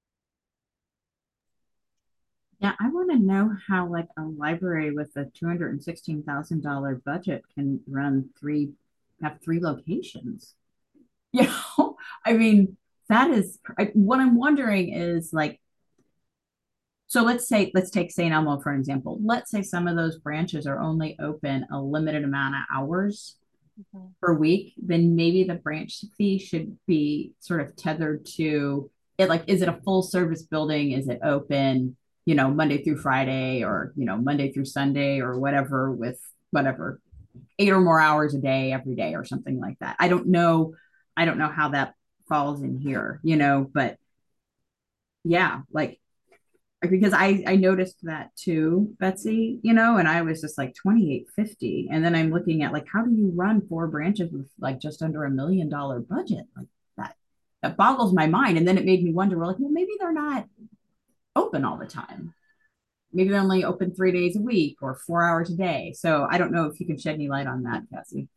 Yeah, I want to know how like a library with a two hundred sixteen thousand dollars budget can run three have three locations. You know, I mean, that is I, what I'm wondering is like, so let's say, let's take Saint Elmo for example. Let's say some of those branches are only open a limited amount of hours mm-hmm. per week, then maybe the branch fee should be sort of tethered to it. Like, is it a full service building? Is it open, you know, Monday through Friday, or, you know, Monday through Sunday, or whatever, with whatever, eight or more hours a day, every day, or something like that. I don't know. I don't know how that falls in here, you know, but yeah, like, because I, I noticed that too, Betsy, you know, and I was just like twenty-eight fifty. And then I'm looking at like, how do you run four branches with like just under a million dollar budget? Like that, that boggles my mind. And then it made me wonder, well, like, well, maybe they're not open all the time. Maybe they're only open three days a week or four hours a day. So I don't know if you can shed any light on that, Cassie.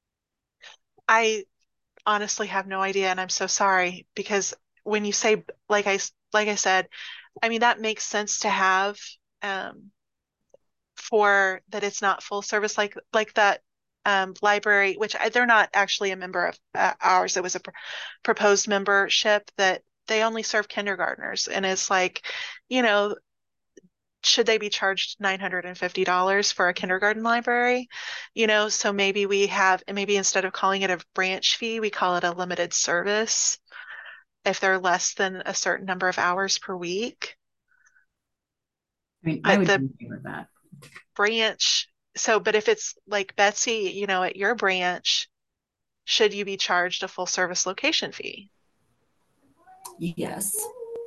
I honestly have no idea, and I'm so sorry, because when you say, like I like I said, I mean, that makes sense to have um, for that it's not full service, like like that um, library, which I, they're not actually a member of uh, ours. It was a pr proposed membership that they only serve kindergartners, and it's like, you know, should they be charged nine hundred fifty dollars for a kindergarten library? You know, so maybe we have, maybe instead of calling it a branch fee, we call it a limited service if they're less than a certain number of hours per week.
I mean,
but
I would
the,
be in favor of that.
branch. So, but if it's like Betsy, you know, at your branch, should you be charged a full service location fee?
Yes.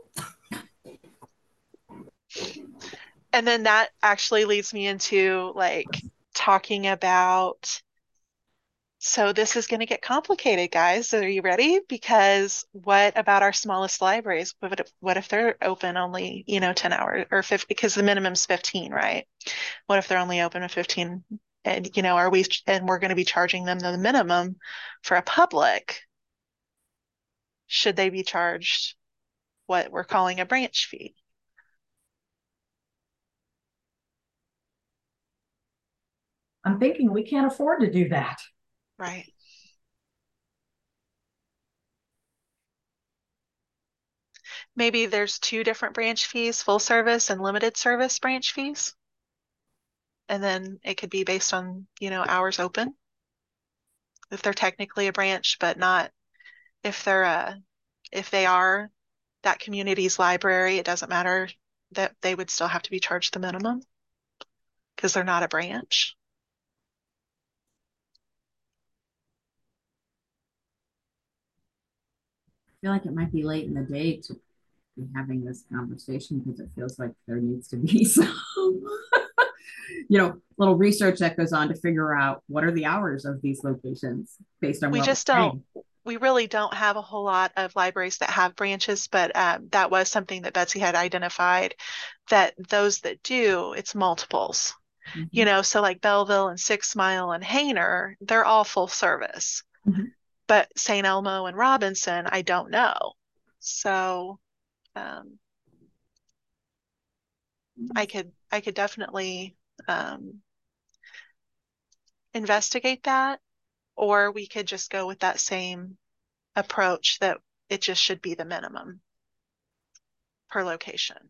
And then that actually leads me into like talking about, so this is going to get complicated, guys. Are you ready? Because what about our smallest libraries? What if, what if they're open only, you know, ten hours or fifty, because the minimum's fifteen, right? What if they're only open at fifteen? And, you know, are we, and we're going to be charging them the minimum for a public? Should they be charged what we're calling a branch fee?
I'm thinking we can't afford to do that.
Right. Maybe there's two different branch fees, full service and limited service branch fees. And then it could be based on, you know, hours open. If they're technically a branch, but not if they're a, if they are that community's library, it doesn't matter that they would still have to be charged the minimum because they're not a branch.
I feel like it might be late in the day to be having this conversation because it feels like there needs to be some, you know, little research that goes on to figure out what are the hours of these locations based on
We
what
just
we're
don't,
paying.
we really don't have a whole lot of libraries that have branches, but um, that was something that Betsy had identified, that those that do, it's multiples.
Mm-hmm.
You know, so like Belleville and Six Mile and Hainer, they're all full service.
Mm-hmm.
But Saint Elmo and Robinson, I don't know. So um, I could I could definitely um, investigate that, or we could just go with that same approach that it just should be the minimum per location.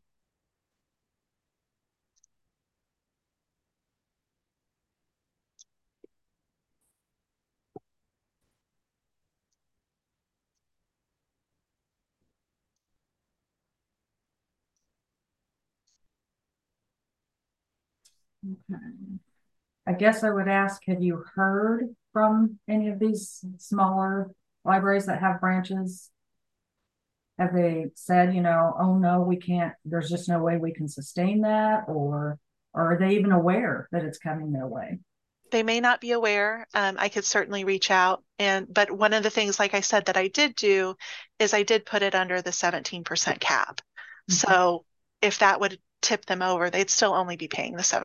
Okay. I guess I would ask, have you heard from any of these smaller libraries that have branches? Have they said, you know, oh no, we can't, there's just no way we can sustain that? Or, or are they even aware that it's coming their way?
They may not be aware. Um, I could certainly reach out. And but one of the things, like I said, that I did do is I did put it under the seventeen percent cap. Mm-hmm. So if that would tip them over, they'd still only be paying the seven.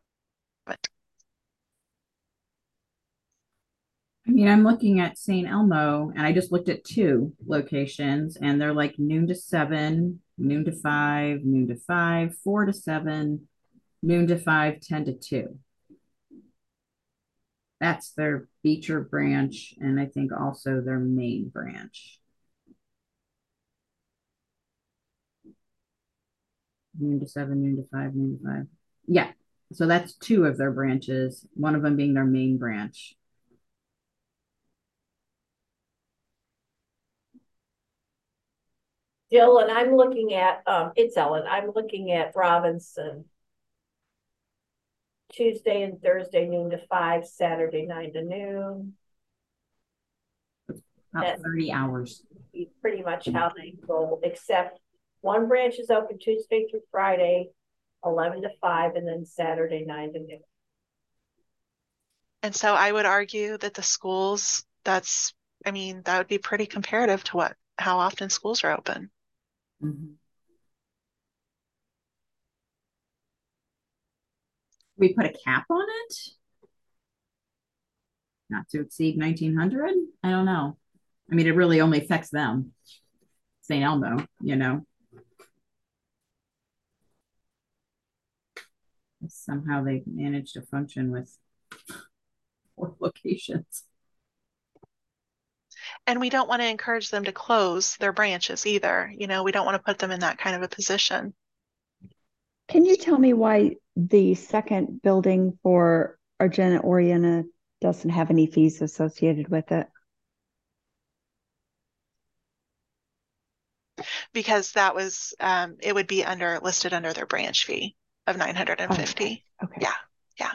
I mean, I'm looking at Saint Elmo and I just looked at two locations and they're like noon to seven, noon to five, noon to five, four to seven, noon to five, ten to two. That's their Beecher branch and I think also their main branch. Noon to seven, noon to five, noon to five. Yeah, so that's two of their branches, one of them being their main branch.
Jill, and I'm looking at, um, it's Ellen, I'm looking at Robinson. Tuesday and Thursday, noon to five, Saturday, nine to noon.
About That's thirty hours.
Pretty much how they go, except one branch is open Tuesday through Friday, eleven to five, and then Saturday, nine to noon.
And so I would argue that the schools, that's, I mean, that would be pretty comparative to what, how often schools are open.
Mm-hmm. We put a cap on it? Not to exceed nineteen hundred? I don't know. I mean, it really only affects them. Saint Elmo, you know. Somehow they managed to function with four locations.
And we don't want to encourage them to close their branches either. You know, we don't want to put them in that kind of a position.
Can you tell me why the second building for Argenta Orienta doesn't have any fees associated with it?
Because that was, um, it would be under listed under their branch fee of nine hundred fifty.
Oh, okay. Okay.
Yeah. Yeah.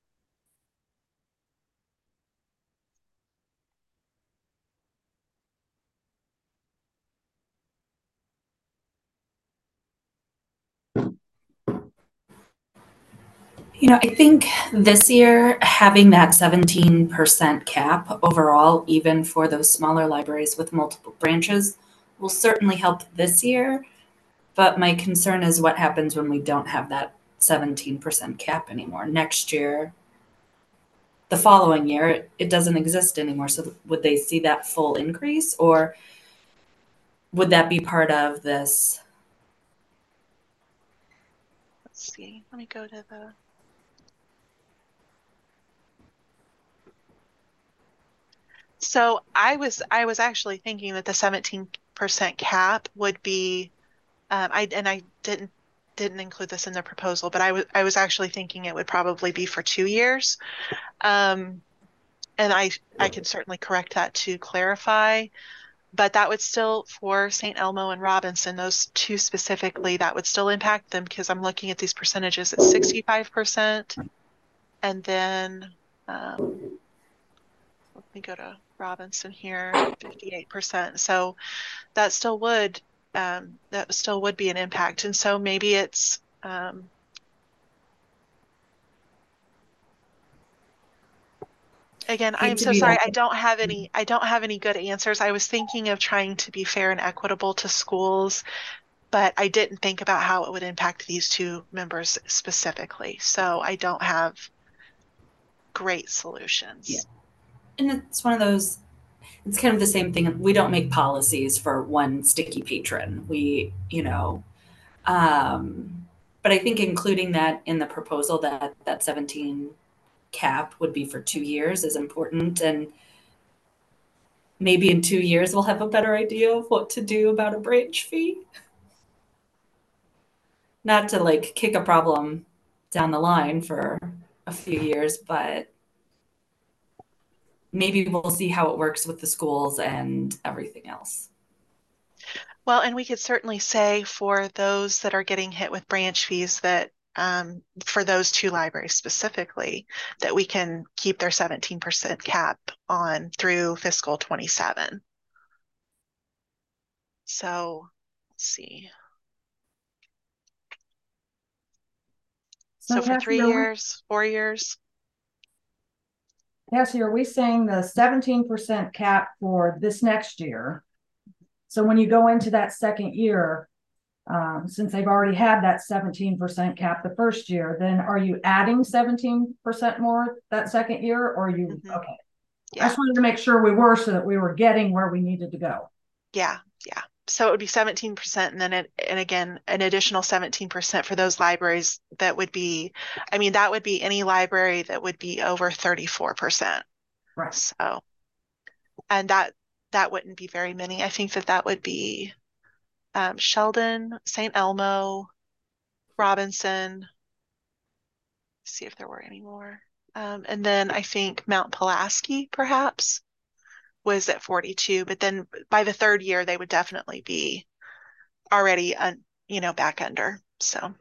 You know, I think this year having that seventeen percent cap overall, even for those smaller libraries with multiple branches, will certainly help this year. But my concern is what happens when we don't have that seventeen percent cap anymore. Next year, the following year, it, it doesn't exist anymore. So would they see that full increase, or would that be part of this?
Let's see. Let me go to the. So I was I was actually thinking that the seventeen percent cap would be, um, I and I didn't didn't include this in the proposal, but I was I was actually thinking it would probably be for two years. Um, and I I can certainly correct that to clarify, but that would still, for Saint Elmo and Robinson, those two specifically, that would still impact them because I'm looking at these percentages at sixty-five percent, and then um, let me go to Robinson here, fifty-eight percent. So that still would um, that still would be an impact, and so maybe it's um, again, I
Hate
am
to
so
be
sorry.
that.
I don't have any I don't have any good answers. I was thinking of trying to be fair and equitable to schools, but I didn't think about how it would impact these two members specifically. So I don't have great solutions.
Yeah. And it's one of those, it's kind of the same thing. We don't make policies for one sticky patron. We, you know, um, but I think including that in the proposal, that that seventeen cap would be for two years is important. And maybe in two years we'll have a better idea of what to do about a branch fee. Not to like kick a problem down the line for a few years, but maybe we'll see how it works with the schools and everything else.
Well, and we could certainly say for those that are getting hit with branch fees that um, for those two libraries specifically, that we can keep their seventeen percent cap on through fiscal twenty-seven. So let's see. So,
So
for
Cassie,
three
are we,
years, four years.
Cassie, are we saying the seventeen percent cap for this next year? So when you go into that second year, um, since they've already had that seventeen percent cap the first year, then are you adding seventeen percent more that second year, or are you,
Mhm.
okay?
Yeah.
I just wanted to make sure we were, so that we were getting where we needed to go.
Yeah, yeah. So it would be seventeen percent, and then it, and again, an additional seventeen percent for those libraries that would be, I mean, that would be any library that would be over thirty-four percent.
Right.
So, and that that wouldn't be very many. I think that that would be um, Sheldon, Saint Elmo, Robinson. See if there were any more. Um, and then I think Mount Pulaski perhaps was at forty-two, but then by the third year they would definitely be already, un, you know, back under. So.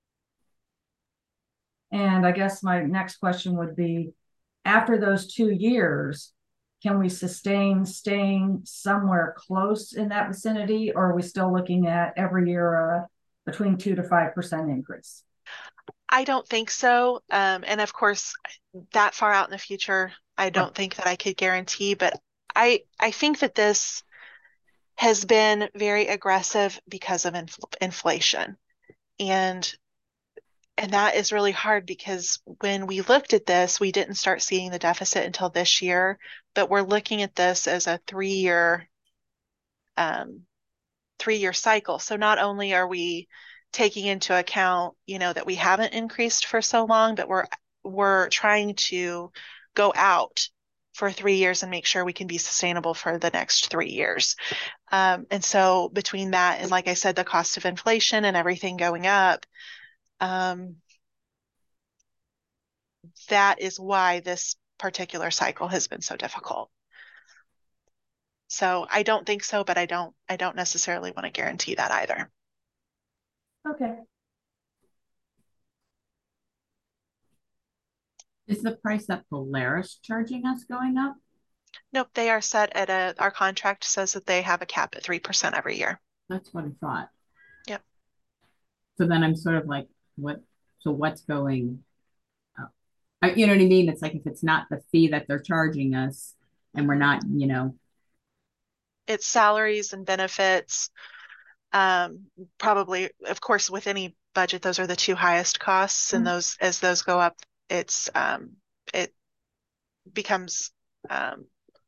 And I guess my next question would be, after those two years, can we sustain staying somewhere close in that vicinity, or are we still looking at every year uh, between two to five percent increase?
I don't think so. Um, and of course, that far out in the future, I don't think that I could guarantee, but I I think that this has been very aggressive because of infl inflation. And and that is really hard because when we looked at this, we didn't start seeing the deficit until this year, but we're looking at this as a three-year um, three-year cycle. So not only are we taking into account, you know, that we haven't increased for so long, but we're we're trying to go out for three years and make sure we can be sustainable for the next three years. Um, and so between that and, like I said, the cost of inflation and everything going up, um, that is why this particular cycle has been so difficult. So I don't think so, but I don't I don't necessarily want to guarantee that either.
Okay.
Is the price that Polaris charging us going up?
Nope, they are set at a, our contract says that they have a cap at three percent every year.
That's what I thought.
Yep.
So then I'm sort of like, what, so what's going up? I, you know what I mean? It's like if it's not the fee that they're charging us and we're not, you know.
It's salaries and benefits. Um, probably, of course, with any budget, those are the two highest costs, and
Mhm.
those as those go up, it's um, it becomes um,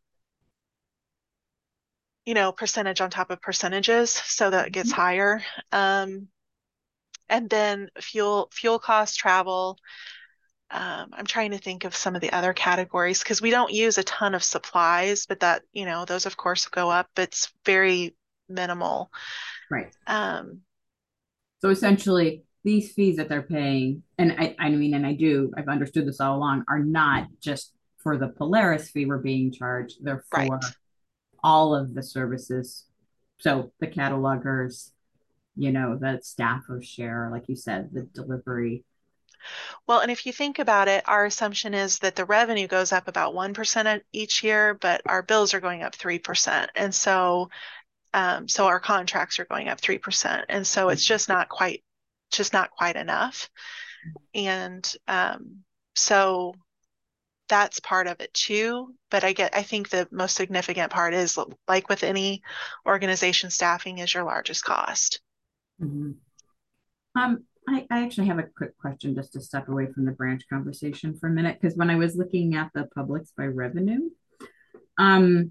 you know, percentage on top of percentages, so that it gets
Mhm.
higher. Um, and then fuel, fuel costs, travel. Um, I'm trying to think of some of the other categories because we don't use a ton of supplies, but that, you know, those of course go up. It's very minimal.
Right.
Um,
So essentially, these fees that they're paying, and I, I mean, and I do, I've understood this all along, are not just for the Polaris fee we're being charged. They're
right.
for all of the services. So the catalogers, you know, the staff of Share, like you said, the delivery.
Well, and if you think about it, our assumption is that the revenue goes up about one percent each year, but our bills are going up three percent. And so, um, so our contracts are going up three percent. And so it's just not quite, just not quite enough. And um, so that's part of it too. But I get, I think the most significant part is like with any organization, staffing is your largest cost.
Mm-hmm. Um, I, I actually have a quick question just to step away from the branch conversation for a minute, because when I was looking at the Publix by revenue, um,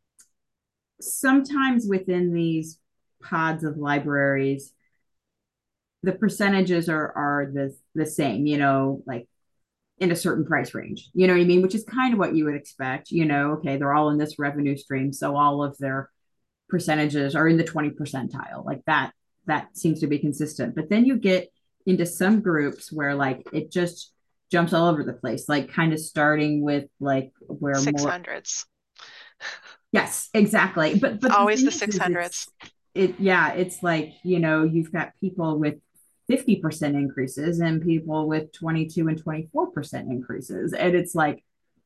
sometimes within these pods of libraries, the percentages are are the the same, you know, like in a certain price range. You know what I mean? Which is kind of what you would expect. You know, okay, they're all in this revenue stream, so all of their percentages are in the twenty percentile. Like that, that seems to be consistent. But then you get into some groups where like it just jumps all over the place, like kind of starting with like where more
six hundreds.
yes, exactly. But but the
Always
thing
the
is, is
six hundreds.
it's it yeah, it's like, you know, you've got people with fifty percent increases and people with twenty-two and twenty-four percent increases. And it's like,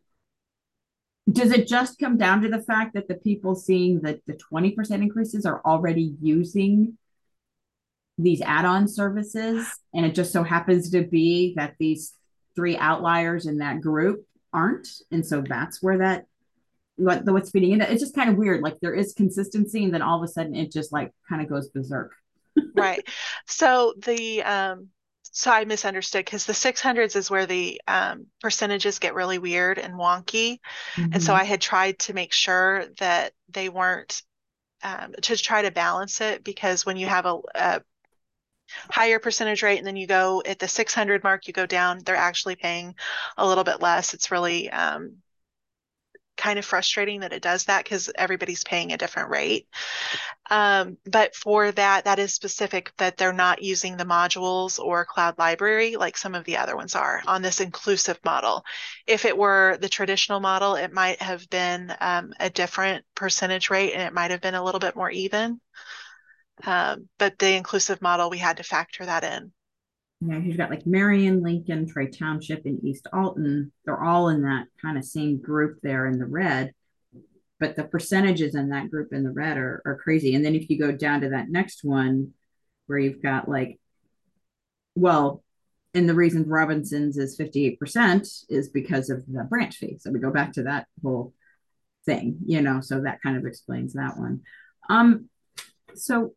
does it just come down to the fact that the people seeing that the twenty percent increases are already using these add-on services? And it just so happens to be that these three outliers in that group aren't. And so that's where that what what's feeding into it's just kind of weird. Like there is consistency, and then all of a sudden it just like kind of goes berserk.
Right. So the um so I misunderstood because the six hundreds is where the um, percentages get really weird and wonky. And so
Mm-hmm.
I had tried to make sure that they weren't um, to try to balance it, because when you have a, a higher percentage rate and then you go at the six hundred mark, you go down, they're actually paying a little bit less. It's really um, kind of frustrating that it does that because everybody's paying a different rate. Um, but for that, that is specific that they're not using the modules or cloud library like some of the other ones are on this inclusive model. If it were the traditional model, it might have been um, a different percentage rate and it might have been a little bit more even. Um, but the inclusive model, we had to factor that in.
Yeah, you've got like Marion, Lincoln, Troy Township, and East Alton. They're all in that kind of same group there in the red, but the percentages in that group in the red are, are crazy. And then if you go down to that next one where you've got like, well, and the reason Robinson's is fifty-eight percent is because of the branch fee. So we go back to that whole thing, you know, so that kind of explains that one. Um, so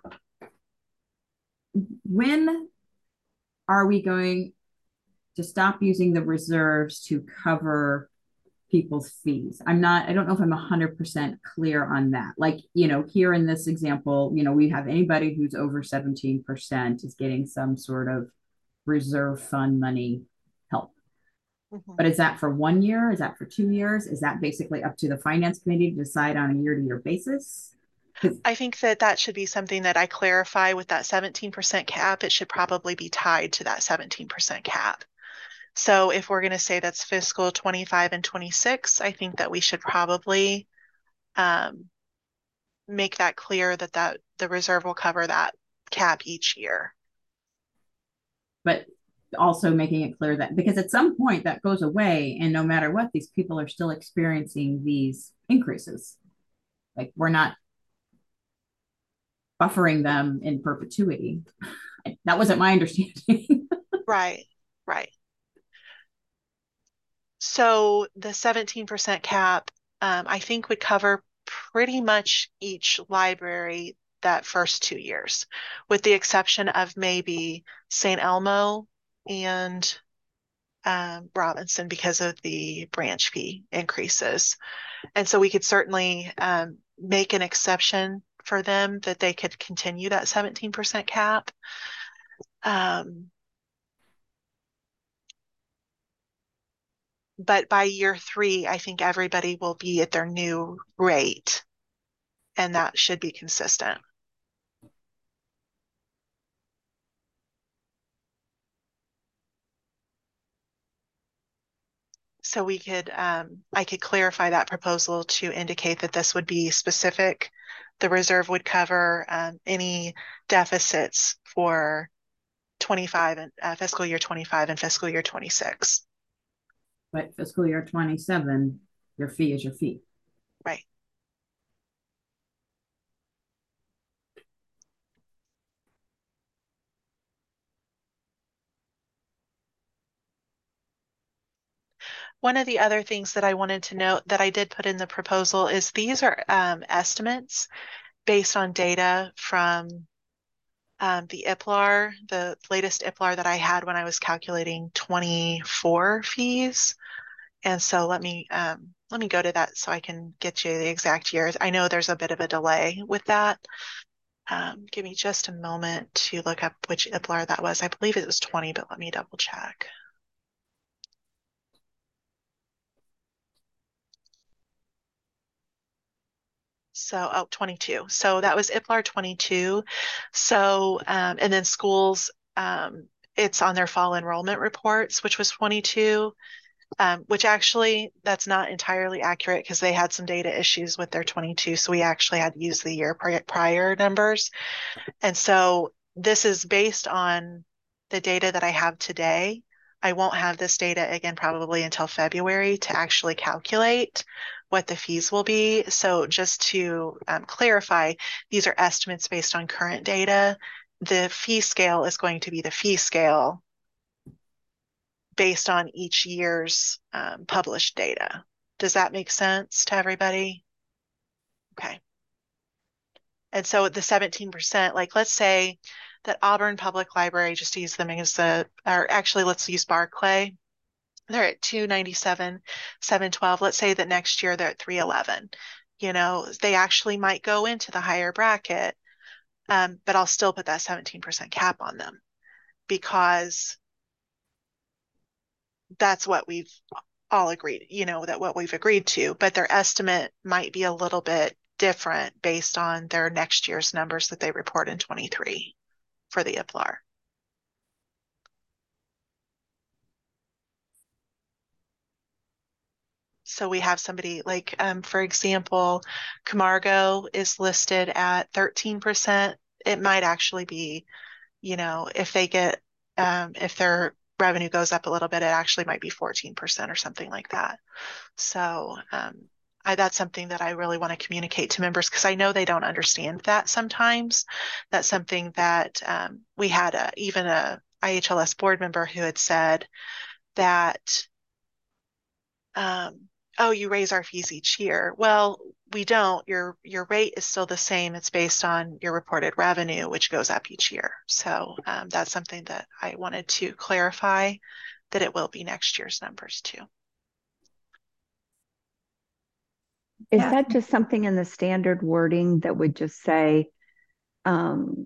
when are we going to stop using the reserves to cover people's fees? I'm not, I don't know if I'm one hundred percent clear on that. Like, you know, here in this example, you know, we have anybody who's over seventeen percent is getting some sort of reserve fund money help. Mm-hmm. But is that for one year? Is that for two years? Is that basically up to the finance committee to decide on a year to year basis?
I think that that should be something that I clarify with that seventeen percent cap. It should probably be tied to that seventeen percent cap. So if we're going to say that's fiscal twenty-five and twenty-six, I think that we should probably um, make that clear that, that the reserve will cover that cap each year.
But also making it clear that, because at some point that goes away, and no matter what, these people are still experiencing these increases. Like, we're not buffering them in perpetuity. That wasn't my understanding.
Right, right. So the seventeen percent cap, um, I think would cover pretty much each library that first two years, with the exception of maybe Saint Elmo and um, Robinson because of the branch fee increases. And so we could certainly um, make an exception for them that they could continue that seventeen percent cap. Um, but by year three, I think everybody will be at their new rate, and that should be consistent. So we could, um, I could clarify that proposal to indicate that this would be specific. The reserve would cover um, any deficits for twenty-five and uh, fiscal year twenty-five and fiscal year twenty-six.
But fiscal year twenty-seven, your fee is your fee.
Right. One of the other things that I wanted to note that I did put in the proposal is these are um, estimates based on data from um, the I P L A R, the latest I P L A R that I had when I was calculating twenty-four fees. And so let me um, let me go to that so I can get you the exact years. I know there's a bit of a delay with that. Um, give me just a moment to look up which I P L A R that was. I believe it was twenty, but let me double check. So, oh, twenty-two. So that was I P L A R twenty-two. So, um, and then schools, um, it's on their fall enrollment reports, which was twenty-two, um, which actually that's not entirely accurate because they had some data issues with their twenty-two. So we actually had to use the year pri prior numbers. And so this is based on the data that I have today. I won't have this data again probably until February to actually calculate what the fees will be. So just to um, clarify, these are estimates based on current data. The fee scale is going to be the fee scale based on each year's um, published data. Does that make sense to everybody? Okay. And so the seventeen percent, like let's say that Auburn Public Library, just to use them as a, or actually let's use Barclay. They're at two ninety-seven, seven twelve. Let's say that next year they're at three eleven. You know, they actually might go into the higher bracket, um, but I'll still put that seventeen percent cap on them because that's what we've all agreed, you know, that what we've agreed to, but their estimate might be a little bit different based on their next year's numbers that they report in twenty-three for the I P L A R. So we have somebody like, um, for example, Camargo is listed at thirteen percent. It might actually be, you know, if they get, um, if their revenue goes up a little bit, it actually might be fourteen percent or something like that. So um, I, that's something that I really want to communicate to members because I know they don't understand that sometimes. That's something that um, we had a, even a I H L S board member who had said that, um, oh, you raise our fees each year. Well, we don't. Your your rate is still the same. It's based on your reported revenue, which goes up each year. So um, that's something that I wanted to clarify, that it will be next year's numbers too.
Is
Yeah.
that just something in the standard wording that would just say um,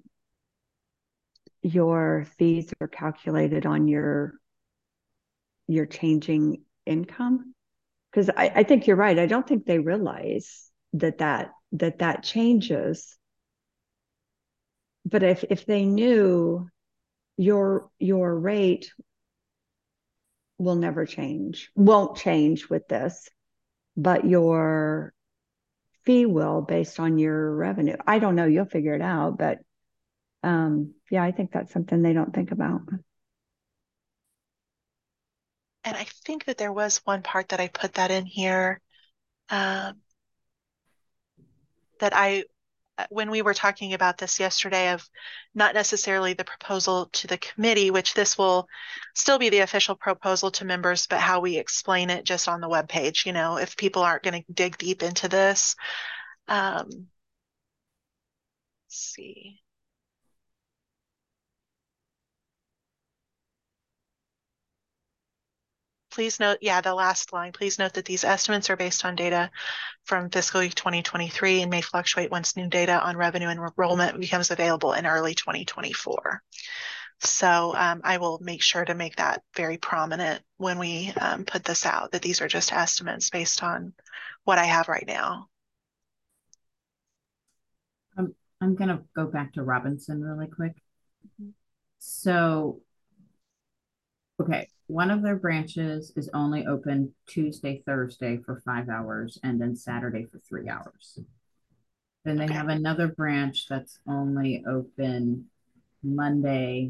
your fees are calculated on your your changing income? Because I, I think you're right. I don't think they realize that that that that changes. But if if they knew your your rate will never change, won't change with this, but your fee will based on your revenue. I don't know. You'll figure it out, but um, yeah, I think that's something they don't think about.
and I think that there was one part that I put that in here um, that I, when we were talking about this yesterday, of not necessarily the proposal to the committee, which this will still be the official proposal to members, but how we explain it just on the webpage, you know, if people aren't going to dig deep into this. Um, let's see. Please note, yeah, the last line, please note that these estimates are based on data from fiscal year twenty twenty-three and may fluctuate once new data on revenue and enrollment becomes available in early twenty twenty-four. So um, I will make sure to make that very prominent when we um, put this out, that these are just estimates based on what I have right now.
Um, I'm going to go back to Robinson really quick. Mm-hmm. So, okay, one of their branches is only open Tuesday, Thursday for five hours, and then Saturday for three hours. Then they okay. have another branch that's only open Monday,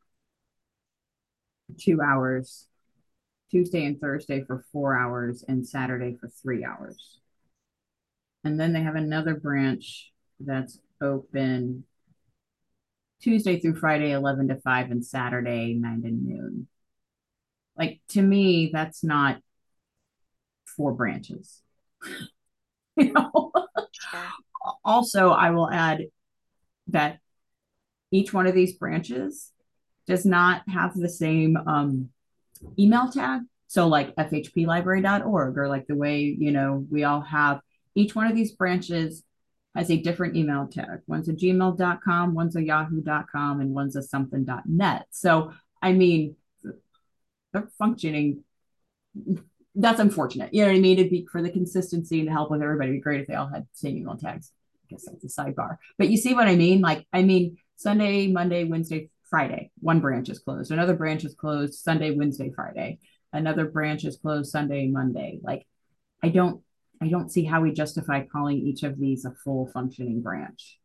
two hours, Tuesday and Thursday for four hours, and Saturday for three hours. And then they have another branch that's open Tuesday through Friday, eleven to five, and Saturday, nine to noon. Like, to me, that's not four branches. You know?
Sure.
Also, I will add that each one of these branches does not have the same um, email tag. So like f h p library dot org, or like the way, you know, we all have, each one of these branches has a different email tag. One's a gmail dot com, one's a yahoo dot com, and one's a something dot net. So, I mean, they're functioning. That's unfortunate. You know what I mean? It'd be, for the consistency and to help with everybody, it'd be great if they all had the same email tags. I guess that's a sidebar. But you see what I mean? Like, I mean, Sunday, Monday, Wednesday, Friday, one branch is closed. Another branch is closed Sunday, Wednesday, Friday. Another branch is closed Sunday, Monday. Like, I don't, I don't see how we justify calling each of these a full functioning branch.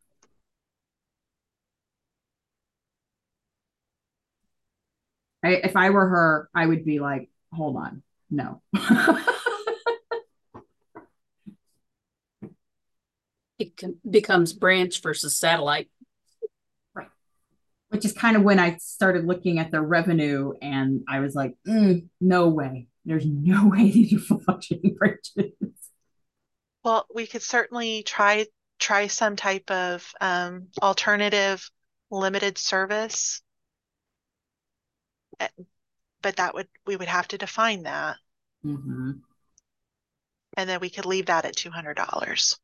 I, if I were her, I would be like, hold on, no.
It can, becomes branch versus satellite.
Right. Which is kind of when I started looking at the revenue and I was like, mm, no way. There's no way these are full functioning branches.
Well, we could certainly try try some type of um, alternative limited service, but that would, we would have to define that.
Mm-hmm.
And then we could leave that at two hundred dollars.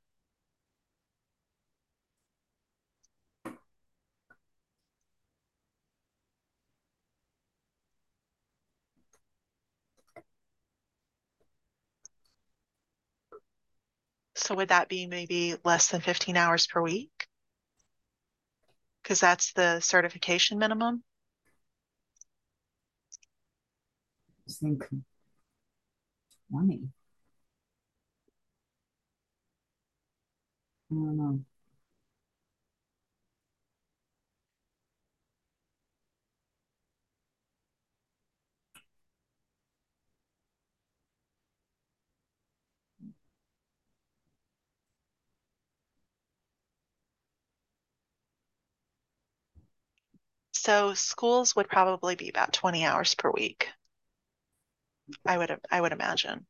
So would that be maybe less than fifteen hours per week? Because that's the certification minimum.
I think twenty. I don't know.
So schools would probably be about twenty hours per week. I would I would imagine.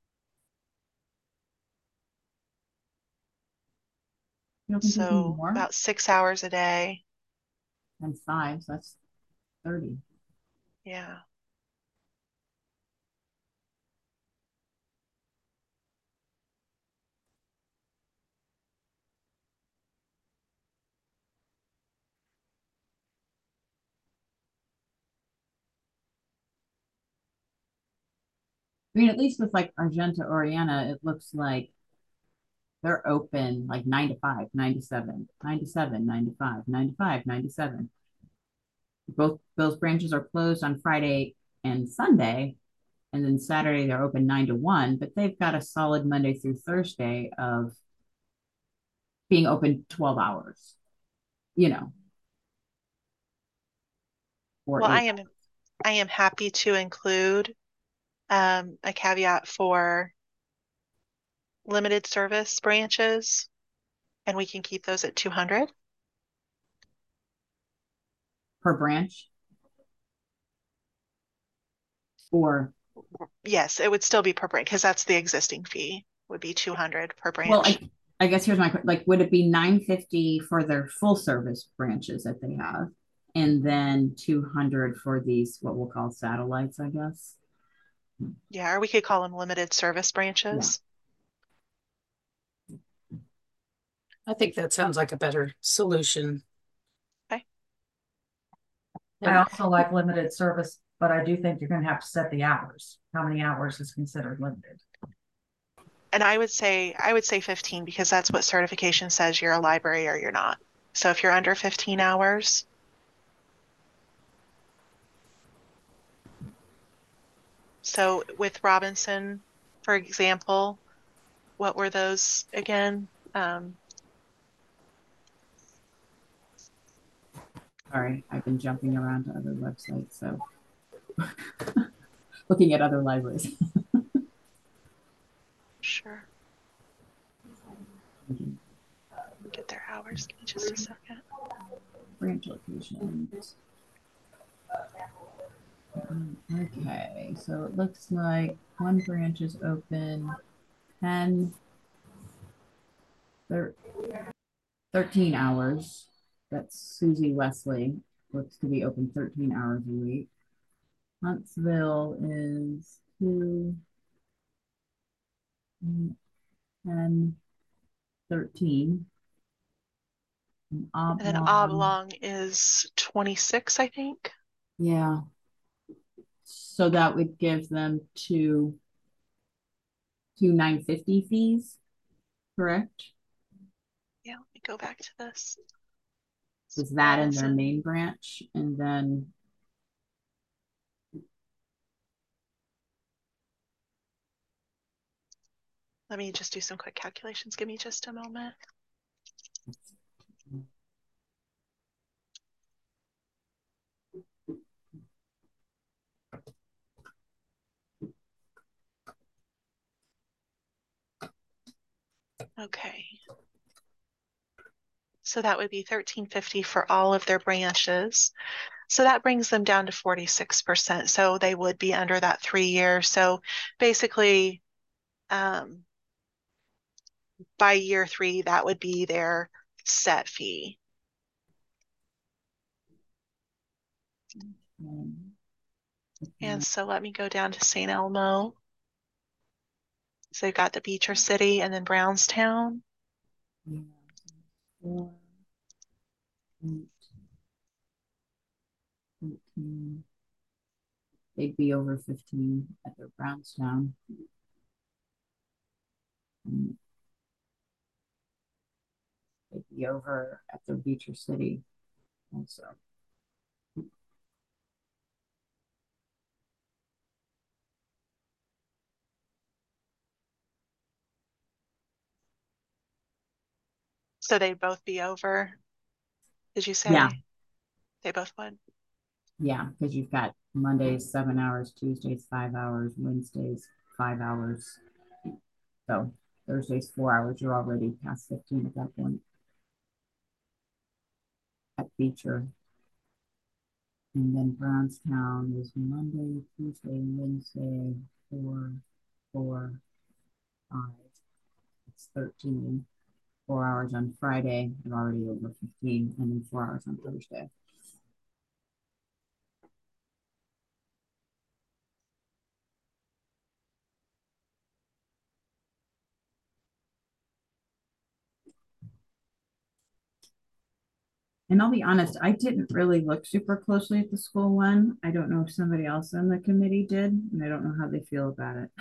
So about six hours a day.
And five, so that's thirty.
Yeah.
I mean, at least with like Argenta Oriana, it looks like they're open like nine to five, nine to seven, nine to seven, nine to five, nine to five, nine to seven. Both those branches are closed on Friday and Sunday, and then Saturday they're open nine to one, but they've got a solid Monday through Thursday of being open twelve hours, you know.
Well, I am I am happy to include um, a caveat for limited service branches, and we can keep those at two hundred.
Per branch? Or
yes, it would still be per branch because that's the existing fee would be two hundred per branch.
Well, I, I guess here's my like, would it be nine fifty for their full service branches that they have, and then two hundred for these what we'll call satellites, I guess?
Yeah, or we could call them limited service branches.
Yeah. I think that sounds like a better solution.
Okay.
I also like limited service, but I do think you're going to have to set the hours. How many hours is considered limited?
And I would say I would say fifteen because that's what certification says you're a library or you're not. So if you're under fifteen hours, so with Robinson, for example, what were those again? Um,
Sorry, I've been jumping around to other websites, so looking at other libraries.
sure. Get their hours. Give me just a second.
Branch locations. Okay, so it looks like one branch is open ten, thirteen hours. That's Susie Wesley. Looks to be open thirteen hours a week. Huntsville is two, ten, thirteen. And,
and then Oblong is twenty-six, I think.
Yeah. So that would give them two, two nine fifty fees, correct?
Yeah, let me go back to this.
Is that in their main branch? And then
let me just do some quick calculations. Give me just a moment. Okay. So that would be thirteen fifty for all of their branches. So that brings them down to forty-six percent. So they would be under that three year. So basically, um, by year three, that would be their set fee. And so let me go down to Saint Elmo. So they've got the Beecher City and then Brownstown.
Yeah. Four, eight, thirteen. They'd be over fifteen at their Brownstown. And they'd be over at their Beecher City also.
So they'd both be over, did you say?
Yeah.
They both would?
Yeah, because you've got Mondays, seven hours, Tuesdays, five hours, Wednesdays, five hours. So Thursdays, four hours. You're already past fifteen at that point. At Beecher. And then Brownstown is Monday, Tuesday, Wednesday, four, four, five. It's thirteen. Four hours on Friday, you're already over fifteen, and then four hours on Thursday. And I'll be honest, I didn't really look super closely at the school one. I don't know if somebody else on the committee did, and I don't know how they feel about it.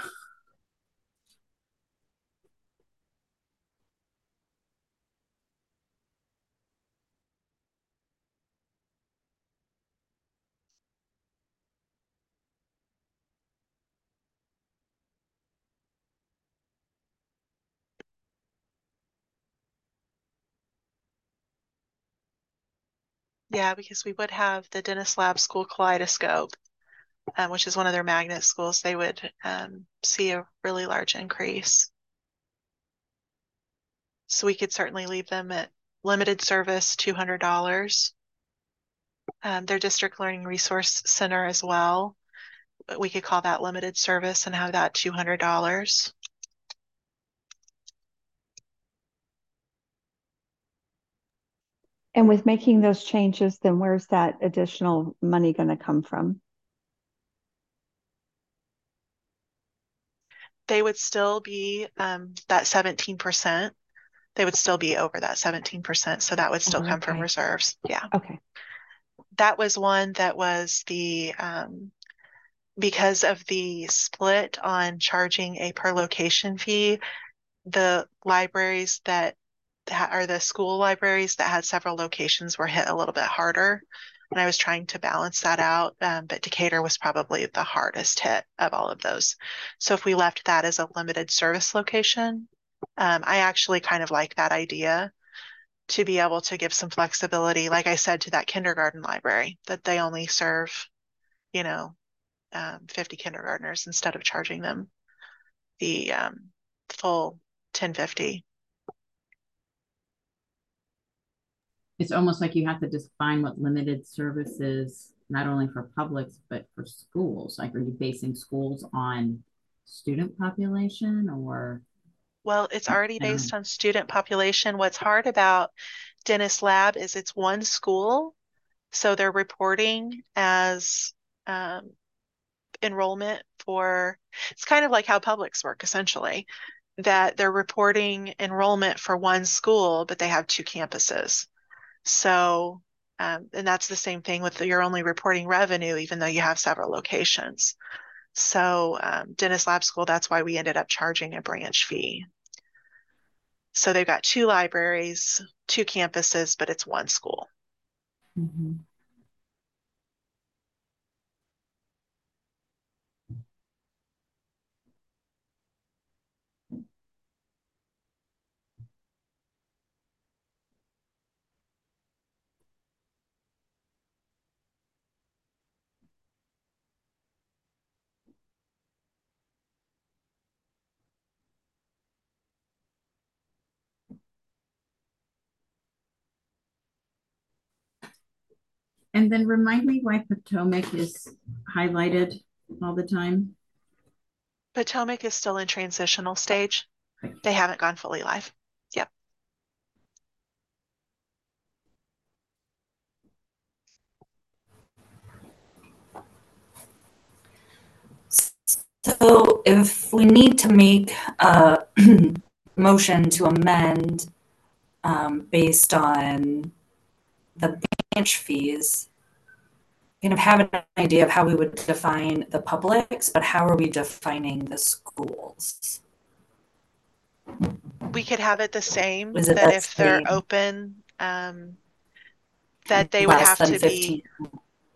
Yeah, because we would have the Dennis Lab School Kaleidoscope um, which is one of their magnet schools, they would um, see a really large increase. So we could certainly leave them at limited service, two hundred dollars. Um, their district learning resource center as well. We could call that limited service and have that two hundred dollars.
And with making those changes, then where's that additional money going to come from?
They would still be um, that seventeen percent. They would still be over that seventeen percent. So that would still
Oh,
come from
okay.
reserves. Yeah.
Okay.
That was one that was the, um, because of the split on charging a per location fee, the libraries that are the school libraries that had several locations were hit a little bit harder. And I was trying to balance that out, um, but Decatur was probably the hardest hit of all of those. So if we left that as a limited service location, um, I actually kind of like that idea to be able to give some flexibility, like I said, to that kindergarten library, that they only serve, you know, um, fifty kindergartners instead of charging them the um, full ten fifty.
It's almost like you have to define what limited service is, not only for publics, but for schools. Like, are you basing schools on student population or?
Well, it's already
I don't
based
know.
on student population. What's hard about Dennis Lab is it's one school, so they're reporting as um, enrollment for, it's kind of like how publics work essentially, that they're reporting enrollment for one school, but they have two campuses. So, um, and that's the same thing with the, you're only reporting revenue, even though you have several locations. So, um, Dennis Lab School, that's why we ended up charging a branch fee. So they've got two libraries, two campuses, but it's one school.
Mm-hmm. And then remind me why Potomac is highlighted all the time.
Potomac is still in transitional stage. They haven't gone fully live. Yep.
So if we need to make a motion to amend um, based on the branch fees, kind of have an idea of how we would define the publics, but how are we defining the schools?
We could have it the same,
Is it
that
the
if they're
same?
open, um, that they would
Less
have
than
to
fifteen.
be.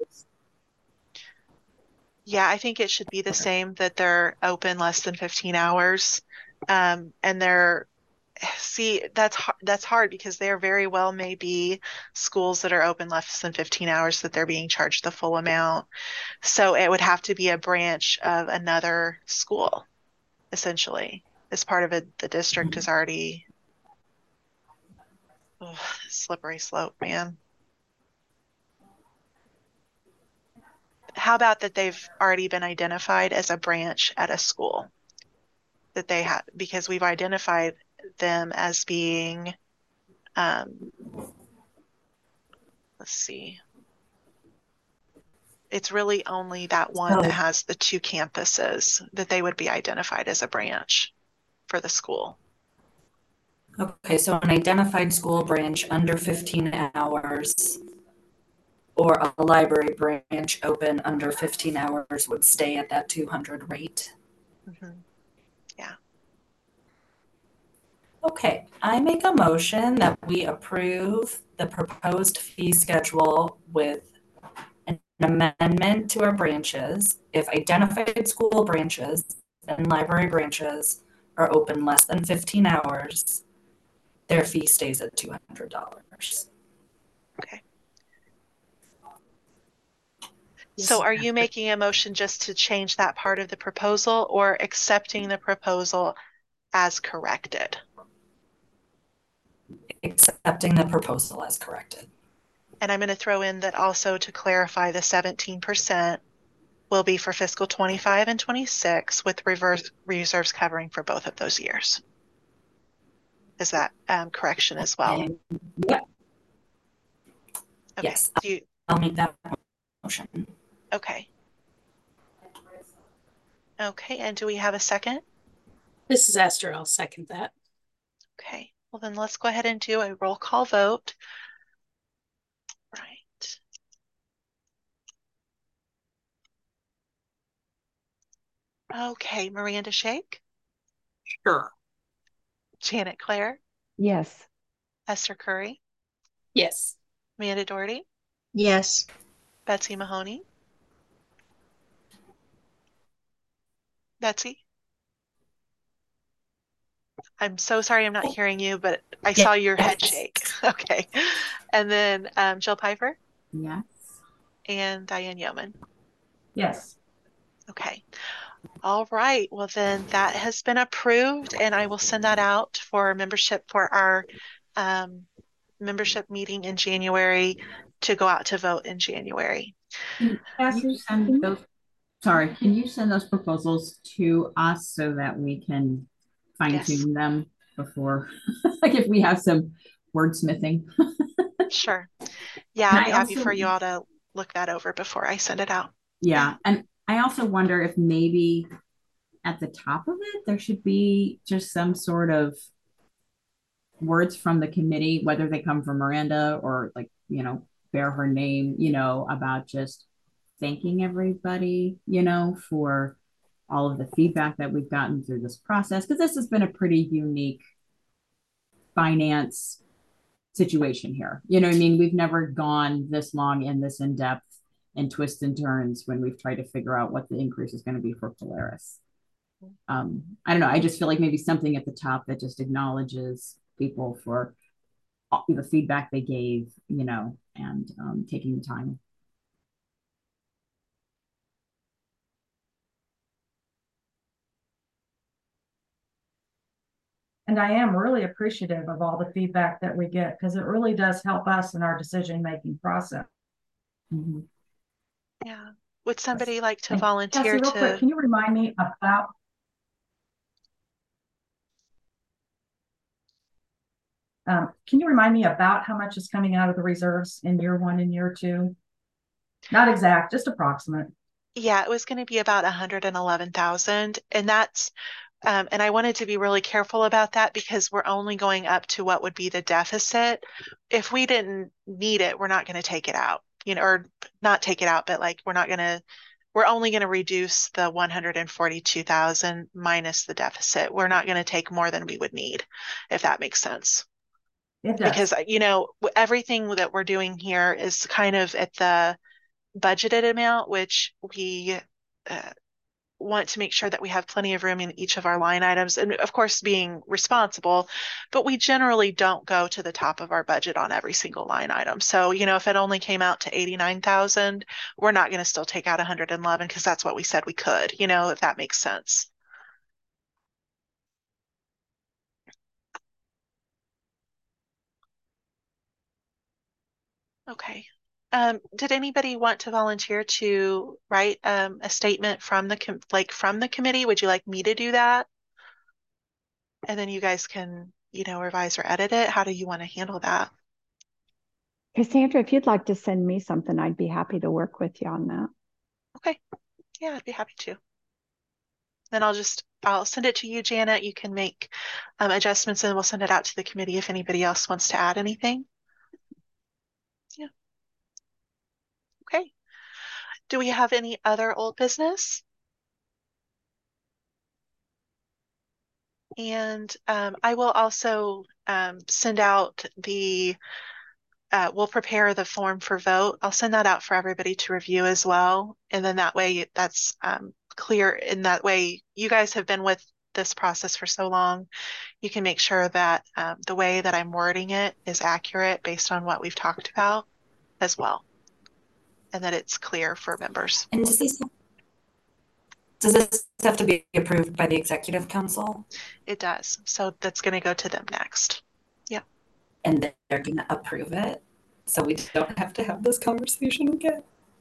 Yeah, I think it should be the same, that they're open less than fifteen hours. Um, and they're, see, that's hard, that's hard because there very well may be schools that are open less than fifteen hours that they're being charged the full amount. So it would have to be a branch of another school, essentially, as part of it. The district is already, oh, slippery slope, man. How about that they've already been identified as a branch at a school that they have, because we've identified them as being, um, let's see, it's really only that one that has the two campuses that they would be identified as a branch for the school.
Okay, so an identified school branch under fifteen hours or a library branch open under fifteen hours would stay at that two hundred rate.
Mm-hmm. Yeah.
Okay, I make a motion that we approve the proposed fee schedule with an amendment to our branches. If identified school branches and library branches are open less than fifteen hours, their fee stays at two hundred dollars.
Okay. So
Yes.
are you making a motion just to change that part of the proposal or accepting the proposal as corrected?
Accepting the proposal as corrected.
And I'm going to throw in that also to clarify the seventeen percent will be for fiscal twenty-five and twenty-six with reverse reserves covering for both of those years. Is that um, correction as well?
And, yeah.
Okay.
Yes,
Do you,
I'll make that motion.
okay. Okay, and do we have a second?
This is Esther. I'll second that.
Okay, well then let's go ahead and do a roll call vote. Right. Okay, Miranda Shake.
Sure.
Janet Claire.
Yes.
Esther Curry.
Yes.
Amanda Doherty.
Yes.
Betsy Mahoney. Betsy. I'm so sorry I'm not hearing you, but I
Yes.
saw your head shake. Okay. And then um, Jill Piper.
Yes.
And Diane Yeoman.
Yes.
Okay. All right. Well, then that has been approved, and I will send that out for membership for our um, membership meeting in January to go out to vote in January.
Can you send those, sorry, can you send those proposals to us so that we can fine tune
Yes.
them before, like if we have some wordsmithing?
Sure. Yeah,
And
I'd be
I
happy
also-
for you all to look that over before I send it out.
Yeah. And I also wonder if maybe at the top of it, there should be just some sort of words from the committee, whether they come from Miranda or like, you know, bear her name, you know, about just thanking everybody, you know, for all of the feedback that we've gotten through this process. Because this has been a pretty unique finance situation here. You know what I mean? We've never gone this long and this in depth and twists and turns when we've tried to figure out what the increase is going to be for Polaris. Um, I don't know. I just feel like maybe something at the top that just acknowledges people for all the feedback they gave, you know, and um, taking the time.
And I am really appreciative of all the feedback that we get because it really does help us in our decision-making process.
Mm-hmm.
Yeah. Would somebody like to
And
volunteer
Cassie, real
to?
quick, can you remind me about um, can you remind me about how much is coming out of the reserves in year one and year two? Not exact, just approximate.
Yeah, it was going to be about one hundred eleven thousand, and that's um, and I wanted to be really careful about that because we're only going up to what would be the deficit. If we didn't need it, we're not going to take it out, you know, or not take it out, but like we're not going to, we're only going to reduce the one hundred forty-two thousand minus the deficit. We're not going to take more than we would need, if that makes sense.
It does.
Because, you know, everything that we're doing here is kind of at the budgeted amount, which we uh, want to make sure that we have plenty of room in each of our line items, and of course being responsible, but we generally don't go to the top of our budget on every single line item. So, you know, if it only came out to eighty-nine thousand, we're not going to still take out one hundred eleven because that's what we said we could, you know, if that makes sense. Okay. Um, did anybody want to volunteer to write um, a statement from the com like from the committee? Would you like me to do that? And then you guys can, you know, revise or edit it. How do you want to handle that?
Cassandra, if you'd like to send me something, I'd be happy to work with you on that.
Okay. Yeah, I'd be happy to. Then I'll just, I'll send it to you, Janet. You can make um, adjustments and we'll send it out to the committee if anybody else wants to add anything. Yeah. Okay. Do we have any other old business? And um, I will also um, send out the, uh, we'll prepare the form for vote. I'll send that out for everybody to review as well. And then that way that's um, clear. In that way, you guys have been with this process for so long. You can make sure that um, the way that I'm wording it is accurate based on what we've talked about as well. and that it's clear for members.
And does this does this have to be approved by the executive council?
It does. So that's going to go to them next. Yep.
And they're going to approve it, so we don't have to have this conversation again.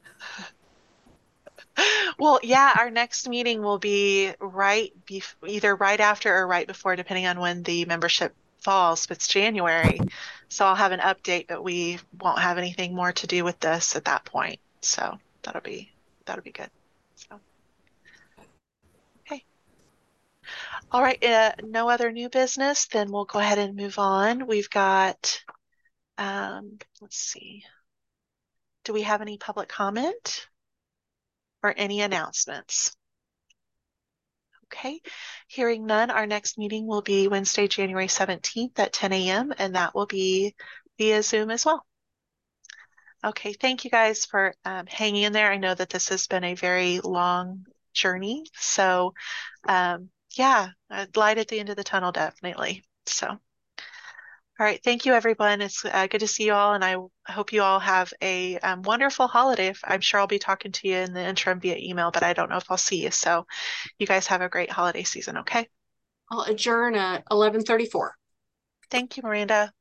Well, yeah, our next meeting will be right be either right after or right before, depending on when the membership falls. If it's January, so I'll have an update, but we won't have anything more to do with this at that point. So that'll be that'll be good. So okay. All right. Uh, no other new business. Then we'll go ahead and move on. We've got. Um, let's see. Do we have any public comment? Or any announcements? Okay, hearing none, our next meeting will be Wednesday, January seventeenth at ten A M and that will be via Zoom as well. Okay, thank you guys for um, hanging in there. I know that this has been a very long journey, so um, yeah, a light at the end of the tunnel, definitely. So. All right, thank you, everyone. It's uh, good to see you all, and I hope you all have a um, wonderful holiday. I'm sure I'll be talking to you in the interim via email, but I don't know if I'll see you. So you guys have a great holiday season, okay?
I'll adjourn at eleven thirty-four.
Thank you, Miranda.